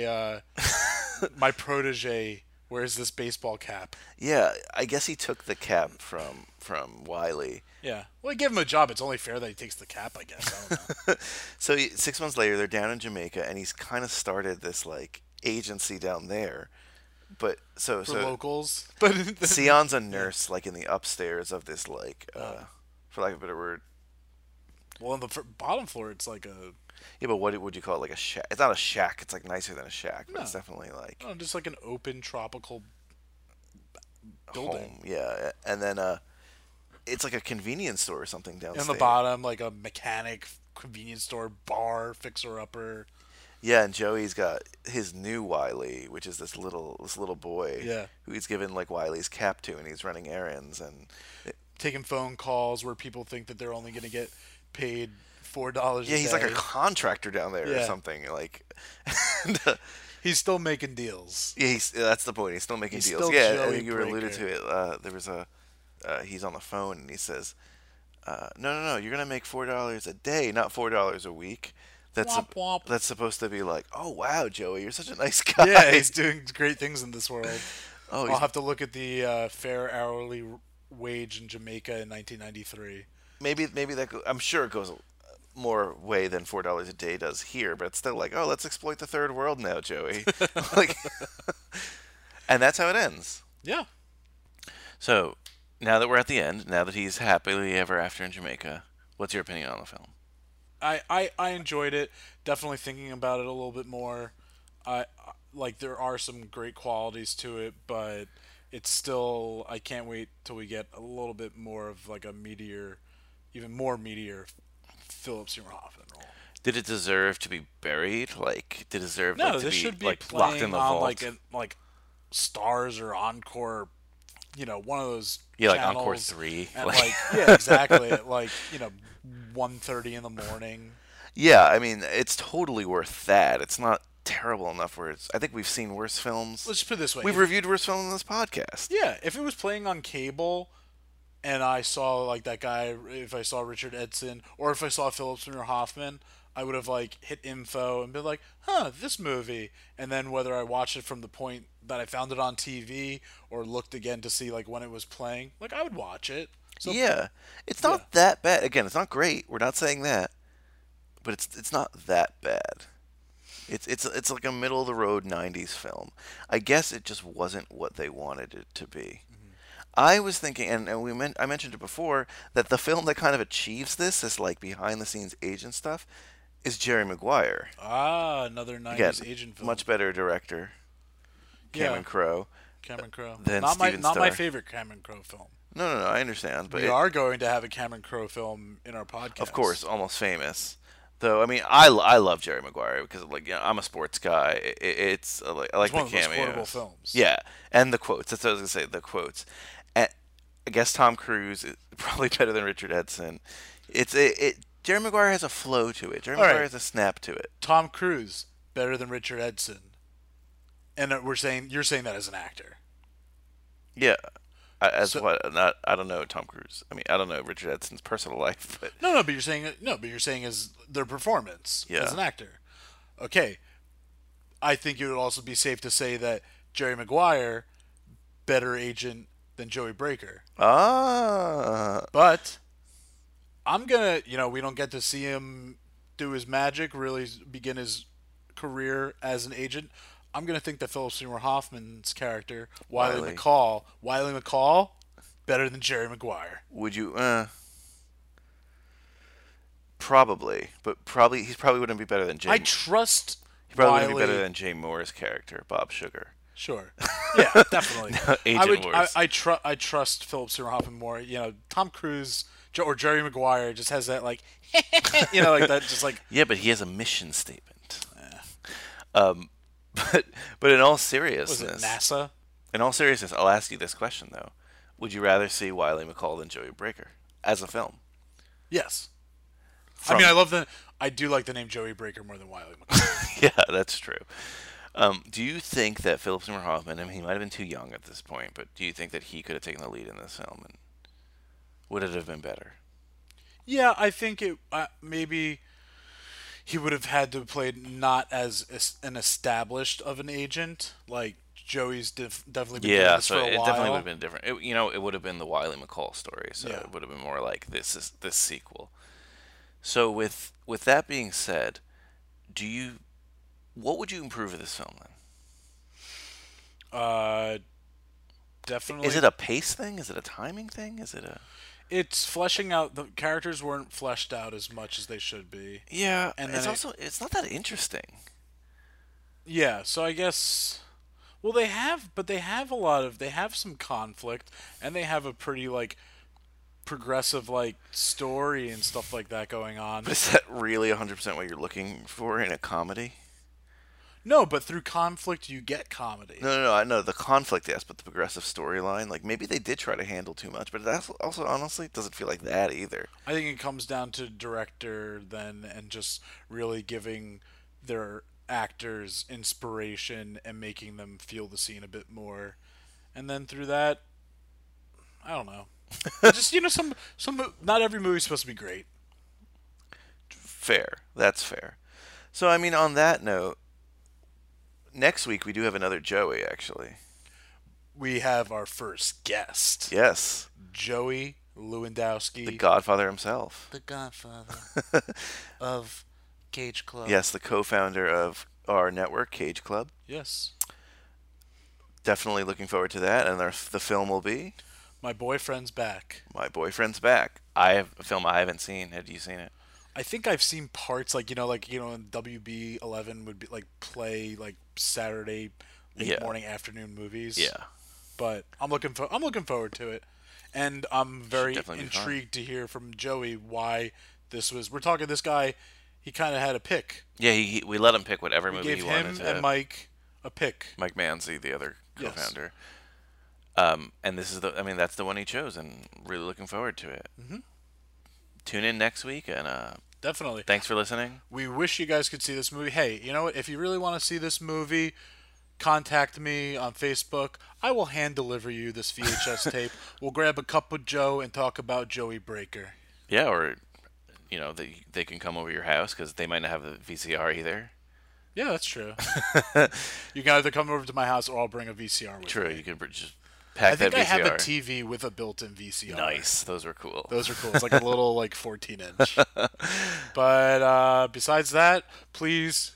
my protege wears this baseball cap. Yeah, I guess he took the cap from Wiley. Yeah, well, he gave him a job. It's only fair that he takes the cap, I guess. I don't know. So 6 months later, they're down in Jamaica, and he's kind of started this like agency down there. But so For locals, but Sion's a nurse, like in the upstairs of this like, for lack of a better word. well, on the bottom floor, it's like a Yeah, but what would you call it? Like a shack? It's not a shack. It's like nicer than a shack, but it's definitely like just like an open tropical building. home. Yeah, and then it's like a convenience store or something downstairs. On the bottom, like a mechanic, convenience store, bar, fixer-upper. Yeah, and Joey's got his new Wiley, which is this little boy. Yeah. Who he's given like Wiley's cap to, and he's running errands and. Taking phone calls where people think that they're only going to get paid $4 a day. Yeah, he's like a contractor down there or Yeah. something. Like, He's still making deals. yeah, that's the point. He's still making He's deals. still Yeah, I Joey think you were alluded to Breaker. it. There was he's on the phone and he says, "No, you're gonna make $4 a day, not $4 a week." Womp womp. That's supposed to be like, "Oh wow, Joey, you're such a nice guy." Yeah, he's doing great things in this world. Oh, I'll have to look at the fair hourly wage in Jamaica in 1993. maybe I'm sure it goes more way than $4 a day does here, but it's still like, oh, let's exploit the third world now, Joey. Like, and that's how it ends. Yeah. So now that we're at the end, now that he's happily ever after in Jamaica, what's your opinion on the film? I enjoyed it. Definitely thinking about it a little bit more. Like there are some great qualities to it, but it's still, I can't wait till we get a little bit more of like a even more meteor Philip Seymour Hoffman role. Did it deserve to be buried? Like, did it deserve No, like, to this be should be like playing locked in the on vault? like Stars or Encore, one of those. Yeah, like channels Encore 3. At Like- yeah, exactly. At 1:30 in the morning. Yeah, I mean, it's totally worth that. It's not terrible enough where it's. I think we've seen worse films. Let's just put it this way: We've reviewed worse films on this podcast. Yeah, if it was playing on cable, and I saw like that guy, if I saw Richard Edson, or if I saw Philip Seymour Hoffman, I would have like hit info and been like, "Huh, this movie." And then whether I watched it from the point that I found it on TV or looked again to see like when it was playing, like I would watch it. So Yeah, it's not that bad. Again, it's not great. We're not saying that, but it's not that bad. It's like a middle of the road '90s film. I guess it just wasn't what they wanted it to be. I was thinking, and I mentioned it before, that the film that kind of achieves this like behind the scenes agent stuff, is Jerry Maguire. another '90s Again, agent film. much better director, Cameron Yeah. Crowe. Cameron Crowe. Then Not Steven my Starr. favorite Cameron Crowe film. No, I understand, but We are going to have a Cameron Crowe film in our podcast. of course, Almost Famous. Though, I mean, I love Jerry Maguire because, like, I'm a sports guy. It's I like It's the one of the most cameos. quotable films. Yeah, and the quotes. That's what I was gonna say. The quotes. And I guess Tom Cruise is probably better than Richard Edson. Jerry Maguire has a flow to it. Jerry Maguire has a snap to it. Tom Cruise better than Richard Edson, and you're saying that as an actor. Yeah. I don't know Tom Cruise. I mean, I don't know Richard Edson's personal life, but No, but you're saying as their performance as an actor. Okay, I think it would also be safe to say that Jerry Maguire better agent than Joey Breaker. But I'm gonna, we don't get to see him do his magic, really begin his career as an agent. I'm going to think that Philip Seymour Hoffman's character, Wiley McCall, better than Jerry Maguire. Would you? Probably, but he probably wouldn't be better than Jay. I trust He probably Wiley. wouldn't be better than Jay Moore's character, Bob Sugar. Sure. Yeah, definitely. Agent Wars. I trust Philip Seymour Hoffman more. Tom Cruise or Jerry Maguire just has that, like, like that, just like. Yeah, but he has a mission statement. But in all seriousness, Was it NASA? In all seriousness, I'll ask you this question though: would you rather see Wiley McCall than Joey Breaker as a film? Yes. I do like the name Joey Breaker more than Wiley McCall. Yeah, that's true. Do you think that Philip Seymour Hoffman, I mean, he might have been too young at this point, but do you think that he could have taken the lead in this film, and would it have been better? Yeah, I think it maybe he would have had to play not as an established of an agent. Like Joey's definitely been doing this for a while. Yeah, so it definitely would have been different. It would have been the Wiley McCall story, so Yeah. it would have been more like this sequel. So with that being said, what would you improve of this film then? Definitely. Is it a pace thing? Is it a timing thing? It's fleshing out. The characters weren't fleshed out as much as they should be. Yeah, and it's then it's not that interesting. Yeah, so I guess. Well, they have some conflict, and they have a pretty like progressive like story and stuff like that going on. But is that really 100% what you're looking for in a comedy? No, but through conflict you get comedy. No, I know the conflict, yes, but the progressive storyline, like maybe they did try to handle too much, but it also honestly doesn't feel like that either. I think it comes down to director then and just really giving their actors inspiration and making them feel the scene a bit more. And then through that, I don't know. Just some not every movie's supposed to be great. Fair. That's fair. So I mean, on that note, next week we do have another Joey, actually. We have our first guest. Yes. Joey Lewandowski. The Godfather himself. The Godfather of Cage Club. Yes, the co-founder of our network, Cage Club. Yes. Definitely looking forward to that, and the film will be... My Boyfriend's Back. My Boyfriend's Back. I have a film I haven't seen. Have you seen it? I think I've seen parts, in WB11 would be like play like Saturday late morning afternoon movies. Yeah. But I'm looking forward to it, and I'm very intrigued to hear from Joey why this was. We're talking this guy. He kind of had a pick. Yeah, we let him pick whatever movie he wanted to. Gave him and Mike a pick. Mike Manzi, the other co-founder. Yes. And this is that's the one he chose, and really looking forward to it. Mm-hmm. Tune in next week, and definitely. Thanks for listening. We wish you guys could see this movie. Hey, you know what? If you really want to see this movie, contact me on Facebook. I will hand deliver you this VHS tape. We'll grab a cup with Joe and talk about Joey Breaker. Yeah, or they can come over your house because they might not have the VCR either. Yeah, that's true. You can either come over to my house or I'll bring a VCR with me. True, you can just pack that VCR. I think I have a TV with a built-in VCR. Nice, those are cool. It's like a little 14-inch. But besides that, please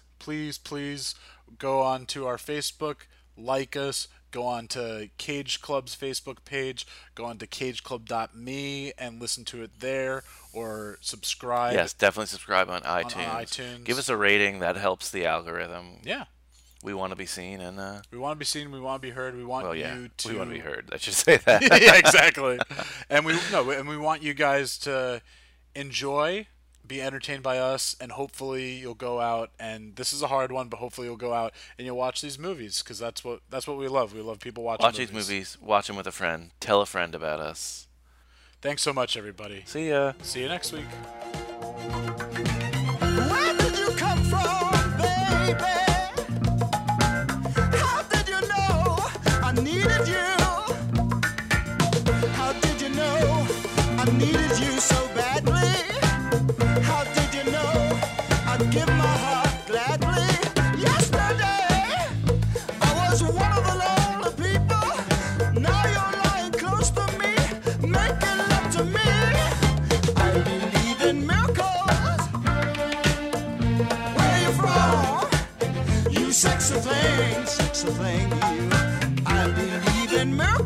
go on to our Facebook, like us, go on to Cage Club's Facebook page, go on to cageclub.me and listen to it there, or subscribe. Yes, definitely subscribe on iTunes. Give us a rating. That helps the algorithm. Yeah. We want to be seen, and we want to be seen. We want to be heard. We want you to. We want to be heard. I should say that. Yeah, exactly. And we want you guys to enjoy, be entertained by us, and hopefully you'll go out. And this is a hard one, but hopefully you'll go out and you'll watch these movies because that's what we love. We love people watching. Watch these movies. Watch them with a friend. Tell a friend about us. Thanks so much, everybody. See ya. See you next week. Where did you come from, baby? How did you know I needed you? How did you know I needed you so badly? How did you know I'd give my heart gladly? Yesterday, I was one of the lonely people. Now you're lying close to me, making love to me. I believe in miracles. Where you from? You sexy thing, you. I believe in miracles.